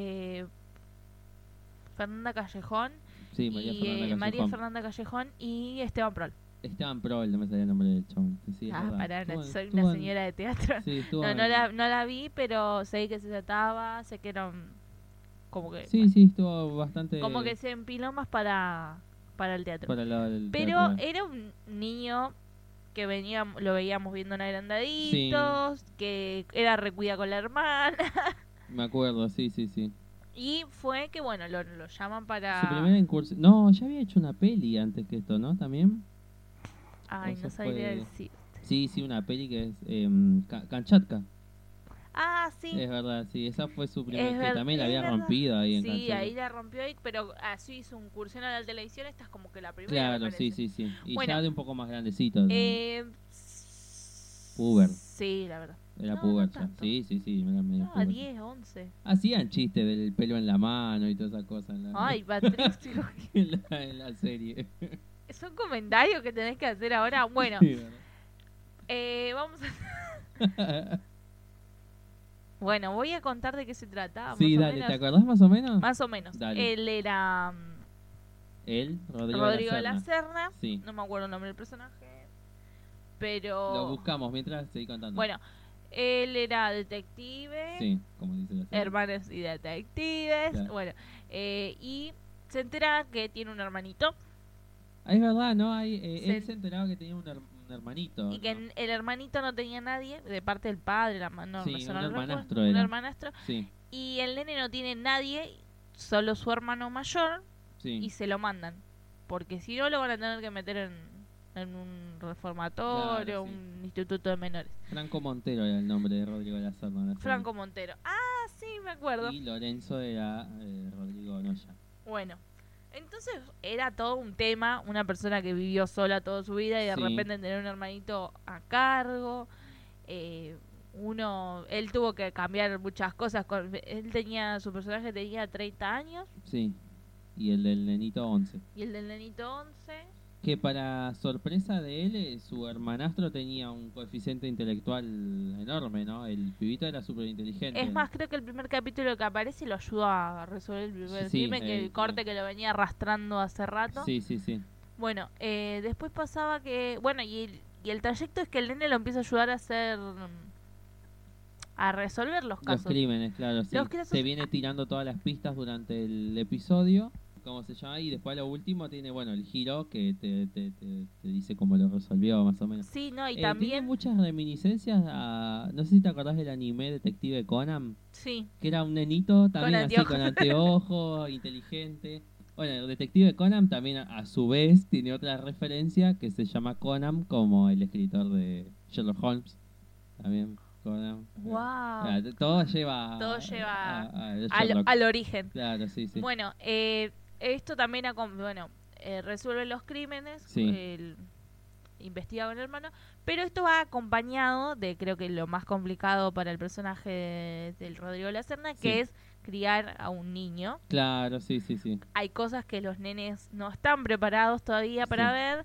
Fernanda Callejón, Sí, María y Fernanda Callejón. María Fernanda Callejón y Esteban Prol. Esteban Prol, no me salía el nombre del chabón. Sí, es verdad. Pará, soy Estuvo una en- señora de teatro. Sí, estuvo No, en- no la vi, pero sé que se trataba, sé que era como que Sí, sí, estuvo bastante... como que se empiló más para el teatro. Para el lado del Pero teatro. era un niño que lo veíamos viendo en agrandaditos, que era recuida con la hermana. Me acuerdo, sí, sí, sí. Y fue que, bueno, lo llaman para... Su primera incursión... No, ya había hecho una peli antes que esto, ¿no? ¿También? Ay, Eso no sabría fue- decir. Sí, sí, una peli que es Kamchatka. Ah, sí. Es verdad, sí, esa fue su primera... Es Que ver- también la es había verdad. rompido ahí en Sí, Kamchatka. ahí la rompió, pero así hizo un incursión a la televisión. Esta es como que la primera. Claro, me sí, parece. sí, sí. Y Bueno, ya de un poco más grandecito. ¿no? Puber. Sí, la verdad. Era no, puber no ya. tanto. Sí, sí, sí. Era medio No, a puber. 10, 11. Hacían chistes del pelo en la mano y todas esas cosas en la, Ay, Patricio. en la serie. Son comentarios que tenés que hacer ahora. Bueno, Sí, vamos a... Bueno, voy a contar de qué se trataba. sí, más o dale, menos. ¿te acordás más o menos? Más o menos. Dale. Él era Él, Rodrigo de la Serna. Serna. Sí. No me acuerdo el nombre del personaje. Pero... Lo buscamos mientras seguí contando. Bueno, él era detective. Sí, como dice la serie. Hermanos y detectives. Claro. Bueno, y se entera que tiene un hermanito. Ah, es verdad, ¿no? Se- Él se enteraba que tenía un hermanito. Y que ¿no? el hermanito no tenía nadie, de parte del padre, no, Sí, no, un no recuerdo, hermanastro un era. hermanastro. Sí, Y el nene no tiene nadie, solo su hermano mayor, sí. y se lo mandan. Porque si no, lo van a tener que meter en un reformatorio, Claro, sí. un instituto de menores. Franco Montero era el nombre de Rodrigo de la Serna. en la serie. Franco Montero. Ah, sí, me acuerdo. Y Lorenzo era Rodrigo Noya. Bueno, entonces era todo un tema, una persona que vivió sola toda su vida y de Sí. repente tener un hermanito a cargo. Él tuvo que cambiar muchas cosas. Su personaje tenía 30 años Sí. Y el del nenito 11. y el del nenito 11. Que para sorpresa de él, su hermanastro tenía un coeficiente intelectual enorme, ¿no? El pibito era súper inteligente. Es más, creo que el primer capítulo que aparece lo ayuda a resolver el primer Sí, crimen, que el corte que lo venía arrastrando hace rato. Sí, sí, sí. Bueno, después pasaba que... Bueno, y el trayecto es que el nene lo empieza a ayudar a hacer... a resolver los Los casos. crímenes, claro, sí. Los casos- Te viene tirando todas las pistas durante el episodio, cómo se llama, y después a lo último tiene, bueno, el giro que te dice cómo lo resolvió, más o menos. Sí, no, y Tiene también... muchas reminiscencias a... No sé si te acordás del anime Detective Conan, Sí, que era un nenito también así, anteojos. con anteojos, inteligente. Bueno, el Detective Conan también a su vez tiene otra referencia que se llama Conan, como el escritor de Sherlock Holmes. También Conan. wow. Todo lleva, Todo lleva a Sherlock. al origen. Claro, sí, sí. Bueno, esto también resuelve los crímenes, Sí. investiga con el hermano, pero esto va acompañado de, creo que lo más complicado para el personaje del Rodrigo de la Serna, que Sí. es criar a un niño. Claro, sí, sí, sí. Hay cosas que los nenes no están preparados todavía para Sí. ver,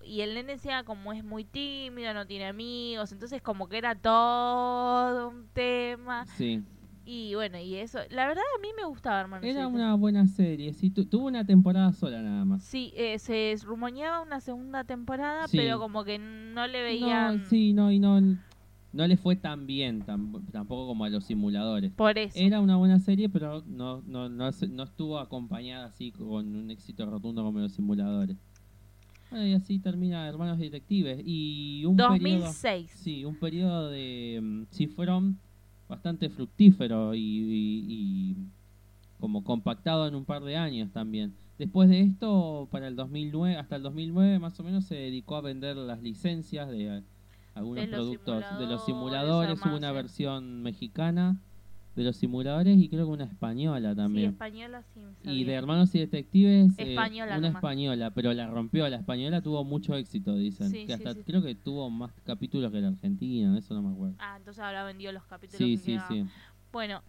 y el nene decía como es muy tímido, no tiene amigos, entonces como que era todo un tema. Sí. Y bueno, y eso, la verdad a mí me gustaba Hermanos Era 7. una buena serie, sí, tuvo una temporada sola nada más. Sí, se rumoreaba una segunda temporada, Sí. pero como que no le No, veían... sí, no, y no le fue tan bien, tampoco como a los simuladores. Por eso. Era una buena serie, pero no estuvo acompañada así con un éxito rotundo como los simuladores. Bueno, y así termina Hermanos Detectives. Y un 2006. Sí, un periodo de Cifrón bastante fructífero y como compactado en un par de años también. Después de esto, para el 2009, hasta el 2009 más o menos se dedicó a vender las licencias de algunos productos de los simuladores. Hubo una versión mexicana de los simuladores y creo que una española también. Sí, española sí. Y de Hermanos y Detectives, Española una nomás. española, pero la rompió. La española tuvo mucho éxito, dicen. Sí, que sí, hasta sí. creo que tuvo más capítulos que la Argentina, eso no me acuerdo. Ah, entonces habrá vendido los capítulos Sí, que sí, quedaban. sí. Bueno,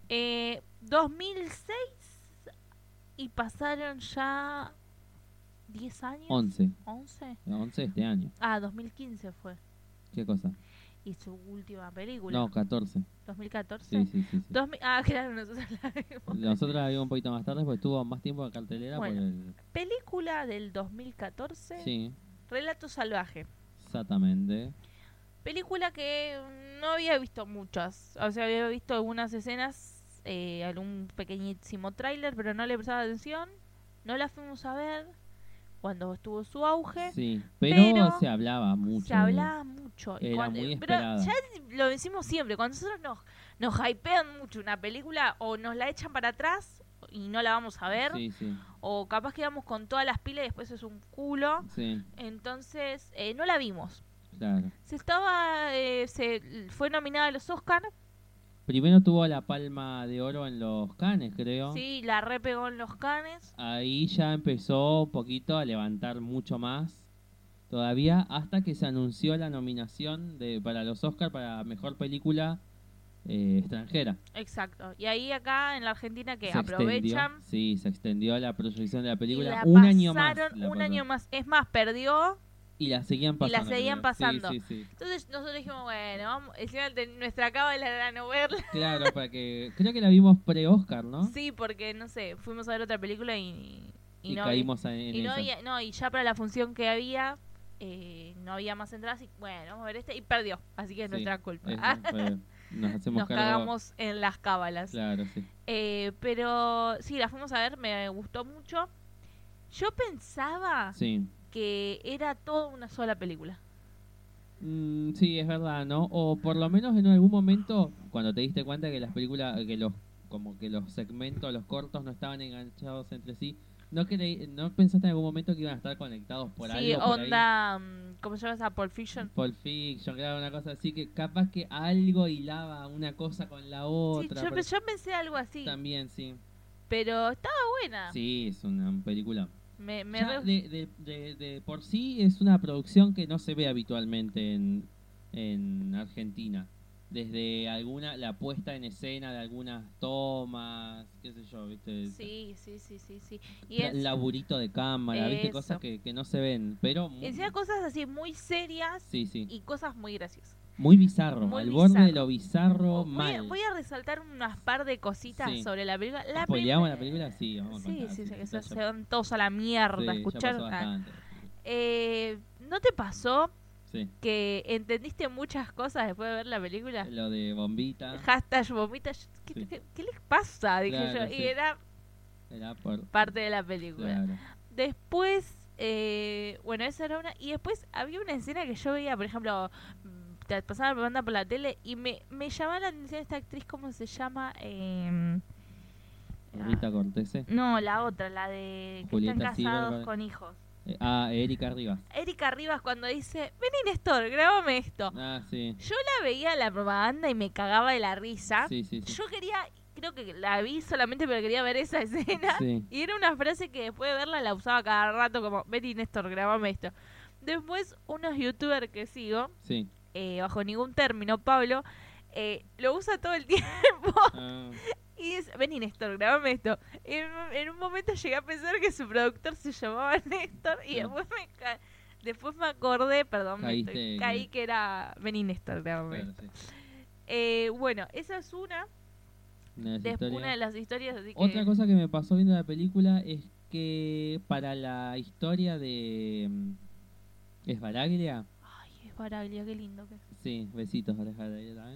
2006 y pasaron ya 10 años. 11. 11 este año. Ah, 2015 fue. ¿Qué cosa? Y su última película. No, 14. 2014. Sí. Claro, nosotros la vimos. Nosotros la vimos un poquito más tarde porque estuvo más tiempo en cartelera. Bueno, por el... película del 2014. Sí, Relato salvaje. exactamente. Película que no había visto muchas. O sea, había visto algunas escenas, algún pequeñísimo tráiler, pero no le prestaba atención. No la fuimos a ver cuando estuvo su auge. Sí, pero se hablaba mucho. Se hablaba mucho. Era muy esperada. Pero ya lo decimos siempre, cuando nosotros nos hypean mucho una película, o nos la echan para atrás y no la vamos a ver, Sí. o capaz quedamos con todas las pilas y después es un culo. Sí, Entonces, no la vimos. claro. Se fue nominada a los Oscars. Primero tuvo la Palma de Oro en los Cannes, creo. Sí, la repegó en los Cannes. Ahí ya empezó un poquito a levantar mucho más todavía, hasta que se anunció la nominación para los Oscars para Mejor Película extranjera. Exacto. Y ahí acá en la Argentina que Se aprovechan. Sí, se extendió la proyección de la película y un año más. Un año más. Es más, perdió. Y la seguían pasando. Sí. Entonces nosotros dijimos, bueno, vamos, encima nuestra cábala era no verla. Claro, para que creo que la vimos pre-Oscar, ¿no? Sí, porque no sé, fuimos a ver otra película y caímos en no esa. y ya para la función que había no había más entradas y bueno, vamos a ver y perdió, así que es nuestra culpa. Nos cagamos en las cábalas. Claro, sí. Pero sí, la fuimos a ver, me gustó mucho. Yo pensaba que era toda una sola película. Sí, es verdad, ¿no? O por lo menos en algún momento, cuando te diste cuenta que las películas, como que los segmentos, los cortos no estaban enganchados entre sí, ¿no pensaste en algún momento que iban a estar conectados por algo? Sí, onda, ¿cómo se llama esa? Pulp Fiction. Pulp Fiction, claro, una cosa así, que capaz que algo hilaba una cosa con la otra. Sí, yo pensé algo así. También, sí. Pero estaba buena. Sí, es una película. De por sí es una producción que no se ve habitualmente en Argentina. Desde la puesta en escena de algunas tomas, qué sé yo, ¿viste? Sí. Y el laburito de cámara, ¿viste? Cosas que no se ven, pero... Decía cosas así muy serias sí. Y cosas muy graciosas. Muy bizarro, borde de lo bizarro, mal. Voy a resaltar unas par de cositas sobre la película. ¿Spoileamos la película? Sí, vamos a contar. Sí, que se van todos a la mierda. Escuchar. ¿No te pasó que entendiste muchas cosas después de ver la película? Lo de Bombita. #Bombita. ¿Qué les pasa? Dije yo. Y era por parte de la película. Claro. Después, bueno, esa era una. Y después había una escena que yo veía, por ejemplo, te pasaba la propaganda por la tele y me llamaba la atención esta actriz, ¿cómo se llama? Rita Cortese. No, la otra, la de que Julieta están casados Silver, con hijos. Erika Rivas. Erika Rivas cuando dice, vení Néstor, grábame esto. Sí. Yo la veía la propaganda y me cagaba de la risa. Sí. Yo creo que la vi solamente pero quería ver esa escena. Sí. Y era una frase que después de verla la usaba cada rato como, vení Néstor, grabame esto. Después unos youtubers que sigo, bajo ningún término, Pablo, lo usa todo el tiempo. Y dice, vení Néstor, grabame esto. En un momento llegué a pensar que su productor se llamaba Néstor y después Después me acordé, perdón, Caíste, caí que era Benny Néstor. claro, sí. Bueno, esa es una de las historias. Así que... Otra cosa que me pasó viendo la película es que para la historia de Esbaraglia, Ay, es Baraglia, qué lindo que es. sí, besitos para Esbaraglia también.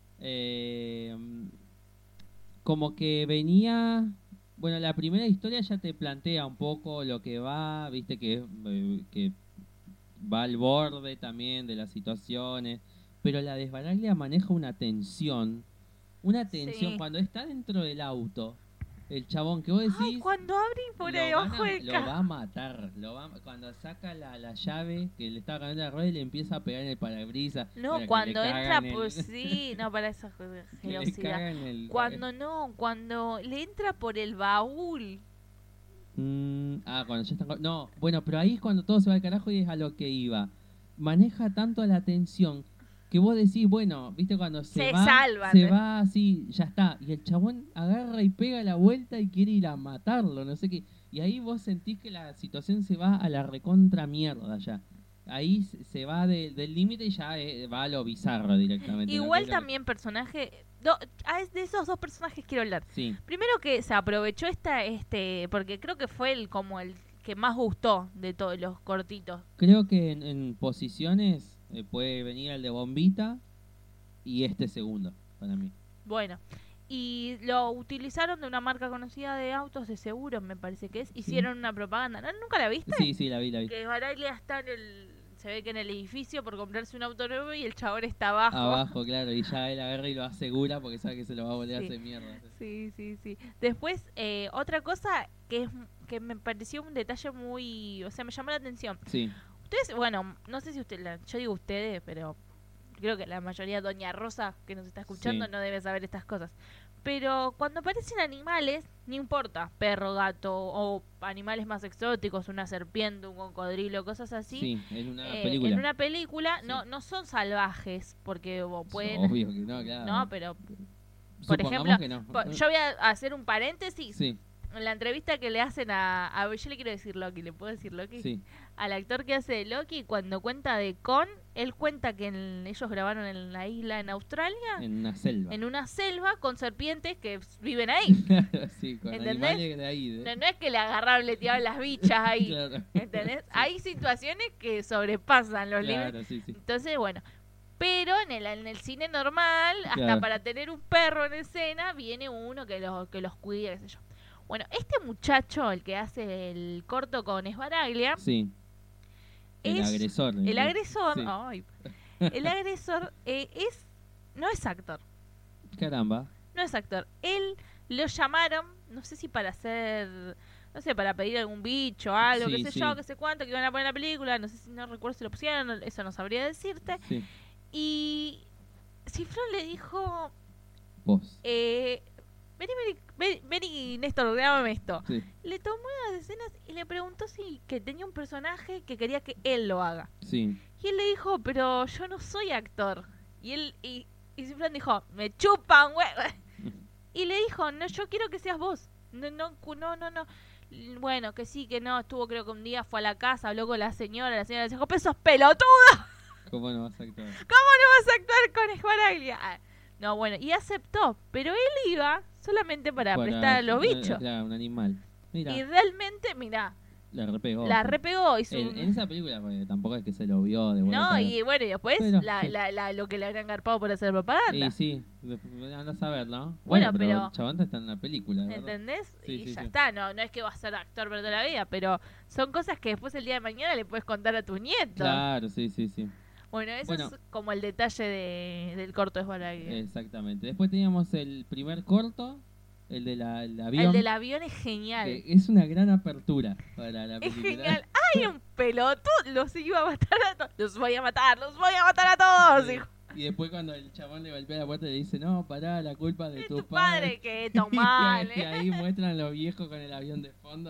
Como que venía, bueno, la primera historia ya te plantea un poco lo que va, viste que va al borde también de las situaciones, pero la de Esbaraglia maneja una tensión Sí. cuando está dentro del auto. El chabón que vos decís, Ay, cuando abre por el ojo de lo va a matar. Cuando saca la llave que le estaba cambiando la rueda y le empieza a pegar en el parabrisas. No, cuando entra, pues sí, no, para esa generosidad. Cuando le entra por el baúl. Cuando ya están. No, bueno, pero ahí es cuando todo se va al carajo y es a lo que iba. Maneja tanto la tensión que vos decís, bueno, viste cuando se va así, ya está. Y el chabón agarra y pega la vuelta y quiere ir a matarlo, no sé qué. Y ahí vos sentís que la situación se va a la recontra mierda ya. Ahí se va del límite y ya va a lo bizarro directamente. Igual también personaje... de esos dos personajes quiero hablar. Sí. Primero que se aprovechó porque creo que fue el que más gustó de todos los cortitos. Creo que en posiciones puede venir el de Bombita y este segundo, para mí. Bueno, y lo utilizaron de una marca conocida de autos de seguros, me parece que es. Hicieron una propaganda. ¿No? ¿Nunca la viste? Sí, la vi. Que Baraglia está se ve que en el edificio por comprarse un auto nuevo y el chabón está abajo. Abajo, claro, y ya él agarra y lo asegura porque sabe que se lo va a volver a hacer mierda. Sí. Después, otra cosa que me pareció un detalle muy... O sea, me llamó la atención. Sí. Ustedes, bueno, no sé si yo digo ustedes, pero creo que la mayoría, Doña Rosa, que nos está escuchando, no debe saber estas cosas. Pero cuando aparecen animales, no importa, perro, gato o animales más exóticos, una serpiente, un cocodrilo, cosas así. Sí, en una película. En una película no son salvajes, porque pueden... Obvio que no, claro. No, pero... Por ejemplo, que no. Yo voy a hacer un paréntesis. Sí. En la entrevista que le hacen yo le quiero decir Loki, ¿le puedo decir Loki? Sí. Al actor que hace de Loki, cuando cuenta de Kong, él cuenta que ellos grabaron en la isla en Australia. En una selva. En una selva con serpientes que viven ahí. Sí, con ¿entendés? animales de ahí. No es que le agarraron, le tiraron las bichas ahí. Claro. ¿Entendés? Sí. Hay situaciones que sobrepasan los límites. Sí. Entonces, bueno... Pero en el cine normal, hasta para tener un perro en escena, viene uno que los cuida, qué sé yo. Bueno, este muchacho, el que hace el corto con Esbaraglia, sí. El agresor. El agresor, sí. ay, el agresor no es actor. Caramba. No es actor. Él lo llamaron, no sé si para hacer, no sé, para pedir algún bicho o algo, qué sé yo, qué sé cuánto, que iban a poner en la película, no sé si no recuerdo si lo pusieron, eso no sabría decirte. Sí. Y Cifrón le dijo, vos, vení Néstor, grábame esto. Sí. Le tomó las escenas y le preguntó si que tenía un personaje que quería que él lo haga. Sí. Y él le dijo, pero yo no soy actor. Y Cifrón dijo, me chupan, güey. Y le dijo, no, yo quiero que seas vos. No. Bueno, que sí, que no. Estuvo, creo que un día fue a la casa, habló con la señora le dijo, pero sos pelotudo. ¿Cómo no vas a actuar? ¿Cómo no vas a actuar con Esbaraglia? No, bueno, y aceptó, pero él iba solamente para prestar a los bichos. Claro, un animal. Mira. Y realmente, mira, la repegó. En esa película, porque tampoco es que se lo vio de vuelta. No, y bueno, y después pero, lo que le habrían garpado por hacer propaganda. Y sí, andás a ver, ¿no? Bueno, pero el chabón está en la película, ¿verdad? ¿entendés? Sí, y ya está, no es que vas a ser actor para toda la vida, pero son cosas que después el día de mañana le puedes contar a tus nietos. Claro, sí. Bueno, eso es como el detalle del corto de Esbaraglia. Exactamente. Después teníamos el primer corto, el del avión. El del avión es genial. Es una gran apertura para la película. Es genial. ¡Ay, un pelotudo! Los iba a matar a todos. Los voy a matar a todos. Sí. Y después cuando el chabón le golpea la puerta le dice, no, pará, la culpa de tu padre. Que y mal. ahí muestran los viejos con el avión de fondo.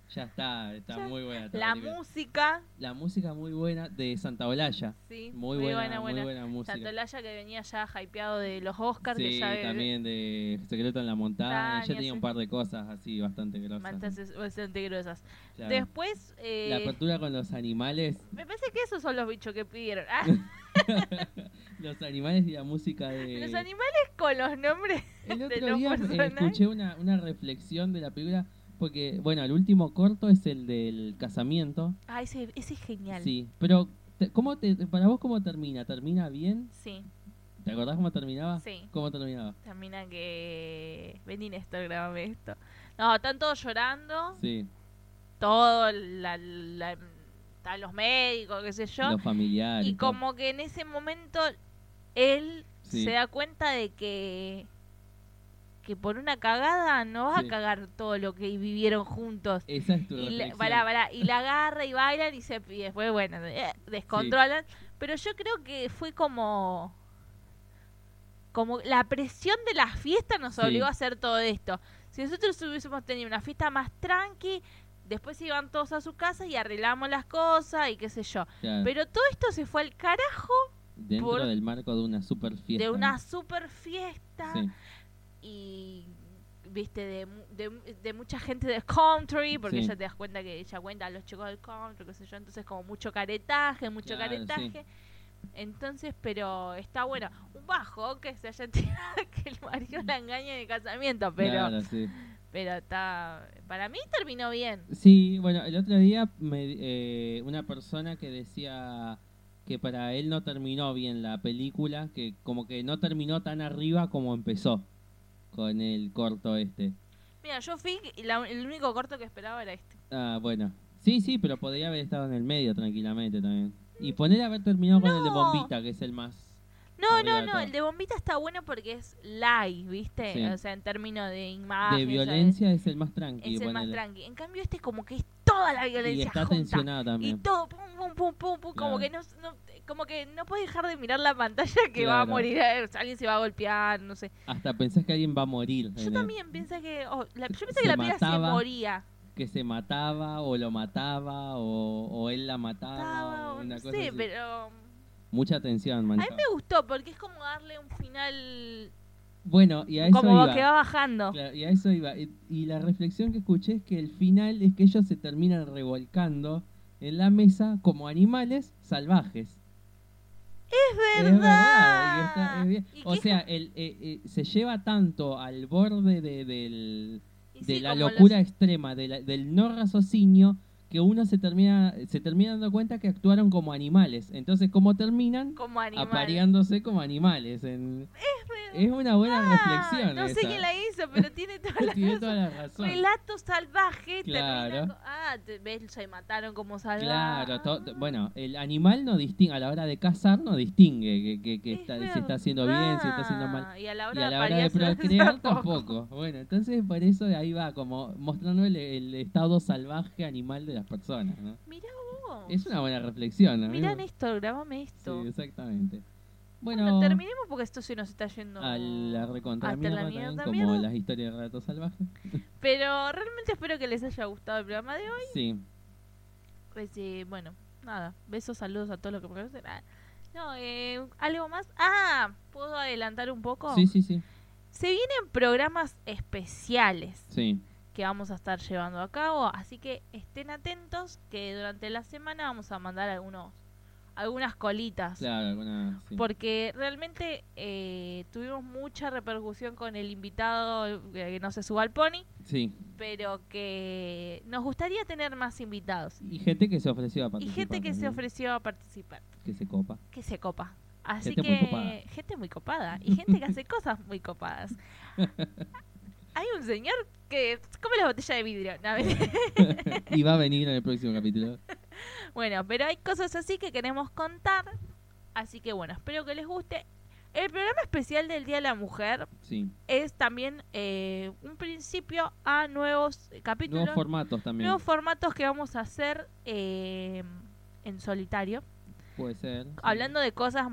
Ya está muy buena. La música. La música muy buena de Santa Olalla. Sí, muy buena música. Santa Olalla que venía ya hypeado de los Oscars. Sí, que ya también de Secreto en la Montaña. Ya tenía un par de cosas así bastante grosas. Bastante gruesas. Claro. Después... la apertura con los animales. Me parece que esos son los bichos que pidieron. Los animales y la música de... Los animales con los nombres El de otro los día personajes. escuché una reflexión de la película. Porque, bueno, el último corto es el del casamiento. Ah, ese es genial. Sí, pero para vos cómo termina? ¿Termina bien? Sí. ¿Te acordás cómo terminaba? Sí. ¿Cómo terminaba? Termina que... Vení, Néstor, grabame esto. No, están todos llorando. Sí. Todo, están los médicos, qué sé yo. Los familiares. Y como que en ese momento él Sí. se da cuenta de que por una cagada no vas Sí. a cagar todo lo que vivieron juntos. Esa es tu Y reflexión. y la agarra y bailan y después, bueno, descontrolan. Pero yo creo que fue como la presión de la fiesta nos Sí. obligó a hacer todo esto. Si nosotros hubiésemos tenido una fiesta más tranqui, después iban todos a su casa y arreglamos las cosas y qué sé yo. Claro. Pero todo esto se fue al carajo Dentro del marco de una super fiesta. de una super fiesta. Sí. Y viste de mucha gente del country, porque Sí. ya te das cuenta que ella cuenta a los chicos del country, qué sé yo, entonces como mucho caretaje. Claro, sí. Entonces, pero está bueno. Un bajo que se haya tirado, que el marido la engañe en el casamiento, pero Claro, sí. pero está, para mí terminó bien. Sí, bueno, el otro día una persona que decía que para él no terminó bien la película, que como que no terminó tan arriba como empezó con el corto este. Mira, yo fui y el único corto que esperaba era este. Ah, bueno. Sí, pero podría haber estado en el medio tranquilamente también. Y poner haber terminado con el de Bombita, que es el más... No, el de Bombita está bueno porque es light, ¿viste? Sí. O sea, en términos de imagen. De violencia es el más tranqui. Es el más ponele. tranqui. En cambio este es como que es toda la violencia Y está junta. tensionado Y también. todo, pum, pum, pum, pum, pum, como Claro. que no puedes dejar de mirar la pantalla que va a Claro. morir, alguien se va a golpear, no sé. Hasta pensás que alguien va a morir. Yo también pensé que, yo pensé Se que la piba se mataba. moría. Que se mataba o lo mataba o él la mataba. O una No cosa sé, así. pero Mucha tensión, a mí manejaba. me gustó porque es como darle un final Bueno, y a eso como iba. que va bajando. Claro, y a eso iba. Y la reflexión que escuché es que el final es que ellos se terminan revolcando en la mesa como animales salvajes. Es Es verdad. y es bien. ¿Y O qué- sea, se lleva tanto al borde y de sí, la como locura extrema, del no raciocinio, que uno se termina dando cuenta que actuaron como animales. Entonces, ¿cómo terminan? como animal. Apareándose como animales. Es una buena reflexión. No sé esa. quién la hizo, pero tiene toda la Tiene razón. toda la razón. Relato salvaje. Claro. Termina ves, se mataron como salvajes. Claro, bueno, el animal no distingue, a la hora de cazar no distingue que Es se está haciendo bien, se está haciendo mal. verdad. Y a la Y hora, a la hora de parearse procrear tampoco. Bueno, entonces por eso ahí va como mostrando el estado salvaje animal de las personas, ¿no? Mirá vos. Es una buena reflexión, ¿no? Mirá, Néstor, grabame esto. Sí, exactamente. Bueno, terminemos porque esto se nos está yendo a la recontra hasta mierda la también, mierda, como mierda. las historias de relatos salvajes. Pero realmente espero que les haya gustado el programa de hoy. Sí, Pues, bueno, nada, besos, saludos a todos los que me conocen. No, ¿algo más? ¿Puedo adelantar un poco? sí. Se vienen programas especiales Sí, que vamos a estar llevando a cabo, así que estén atentos que durante la semana vamos a mandar algunas colitas. claro, alguna... Sí. Porque realmente tuvimos mucha repercusión con el invitado que no se suba al pony, Sí, pero que nos gustaría tener más invitados. y gente que se ofreció a Y participar. gente que se también, ofreció a participar, que se copa. que se copa. Así Gente que muy copada. gente muy copada y gente que hace cosas muy copadas. Hay un señor que come la botella de vidrio. No, Y va a venir en el próximo capítulo. bueno, pero hay cosas así que queremos contar. Así que bueno, espero que les guste. El programa especial del Día de la Mujer Sí. es también un principio a nuevos capítulos. Nuevos formatos también. Nuevos formatos que vamos a hacer en solitario. Puede ser. Sí. Hablando de cosas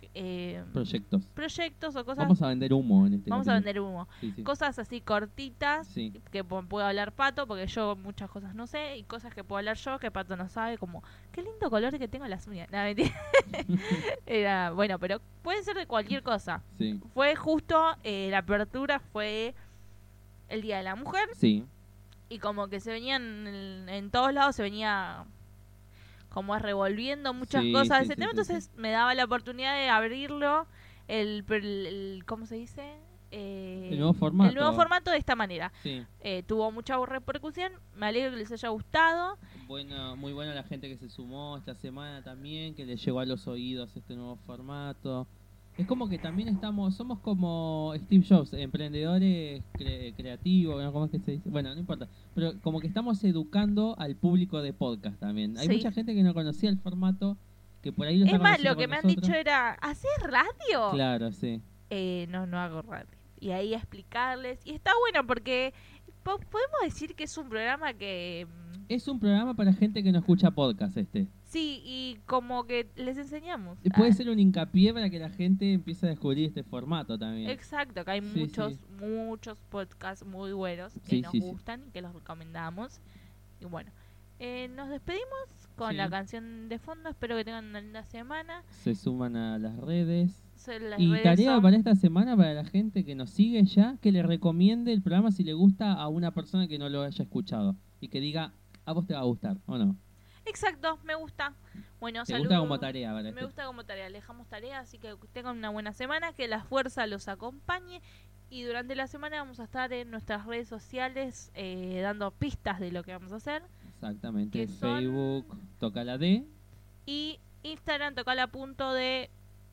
proyectos o cosas. Vamos a vender humo en este Vamos capítulo. a vender humo. Sí. Cosas así cortitas sí. que puedo hablar Pato, porque yo muchas cosas no sé, y cosas que puedo hablar yo que Pato no sabe, como qué lindo color que tengo en las uñas. No, mentira. Era, bueno, pero puede ser de cualquier cosa. Sí. Fue justo, la apertura fue el Día de la Mujer. Sí. Y como que se venían en todos lados, se venía como revolviendo muchas cosas de ese tema, entonces me daba la oportunidad de abrirlo, el ¿cómo se dice? El nuevo formato. El nuevo formato de esta manera. Sí. Tuvo mucha repercusión, me alegro que les haya gustado. Bueno, muy buena la gente que se sumó esta semana también, que le llegó a los oídos este nuevo formato. Es como que también somos como Steve Jobs, emprendedores creativos, ¿no? ¿Cómo es que se dice? Bueno, no importa. Pero como que estamos educando al público de podcast también. Hay mucha gente que no conocía el formato, que por ahí lo está conociendo. Es más, lo que me han dicho era, ¿hacés radio? Claro, sí. No hago radio. Y ahí explicarles. Y está bueno porque podemos decir que es un programa que... Es un programa para gente que no escucha podcast Sí, y como que les enseñamos. Puede ser un hincapié para que la gente empiece a descubrir este formato también. Exacto, que hay muchos podcasts muy buenos que nos gustan y que los recomendamos. Y bueno, nos despedimos con la canción de fondo. Espero que tengan una linda semana. Se suman a las redes. Y tarea para esta semana para la gente que nos sigue ya, que le recomiende el programa si le gusta a una persona que no lo haya escuchado. Y que diga, a vos te va a gustar, ¿o no? Exacto, me gusta. Bueno, ¿Te gusta como tarea? Me gusta como tarea, le dejamos tarea, así que tengan una buena semana, que la fuerza los acompañe. Y durante la semana vamos a estar en nuestras redes sociales dando pistas de lo que vamos a hacer. Exactamente, Facebook, Tocala D. Y Instagram, tocala.d.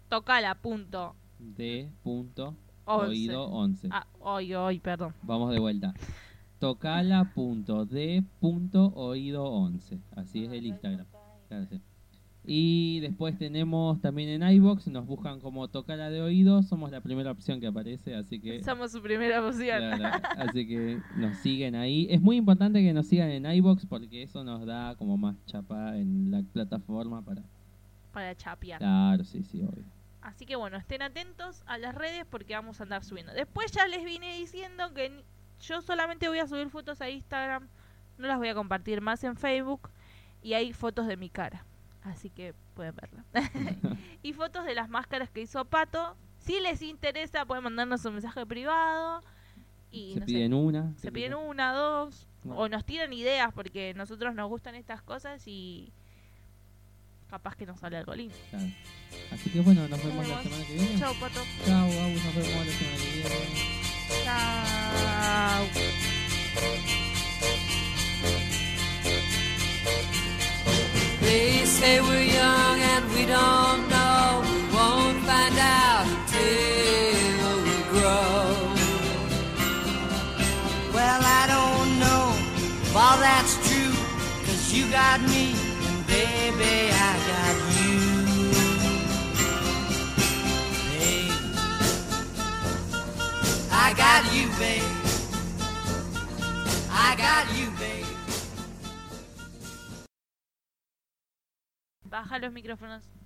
Oído 11. Perdón. Vamos de vuelta. Tocala.d.oído 11. Así es el Instagram. Claro, sí. Y después tenemos también en iVoox, nos buscan como Tocala de Oído, somos la primera opción que aparece, así que... Somos su primera opción. Claro, así que nos siguen ahí. Es muy importante que nos sigan en iVoox porque eso nos da como más chapa en la plataforma para chapear. Claro, sí, obvio. Así que bueno, estén atentos a las redes porque vamos a andar subiendo. Después ya les vine diciendo que yo solamente voy a subir fotos a Instagram, no las voy a compartir más en Facebook, y hay fotos de mi cara, así que pueden verla. Y fotos de las máscaras que hizo Pato. Si les interesa pueden mandarnos un mensaje privado y se piden una, dos, o nos tiran ideas porque nosotros nos gustan estas cosas y capaz que nos sale algo lindo. Claro. Así que bueno, nos vemos la semana que viene. Chao, Pato. Chao, Agus, nos vemos la semana que viene. Chao. They say we're young and we don't know. We won't find out till we grow. Well, I don't know if all that's true, 'cause you got me and baby I got you. Babe, I got you, babe. I got you, babe. Baja los micrófonos.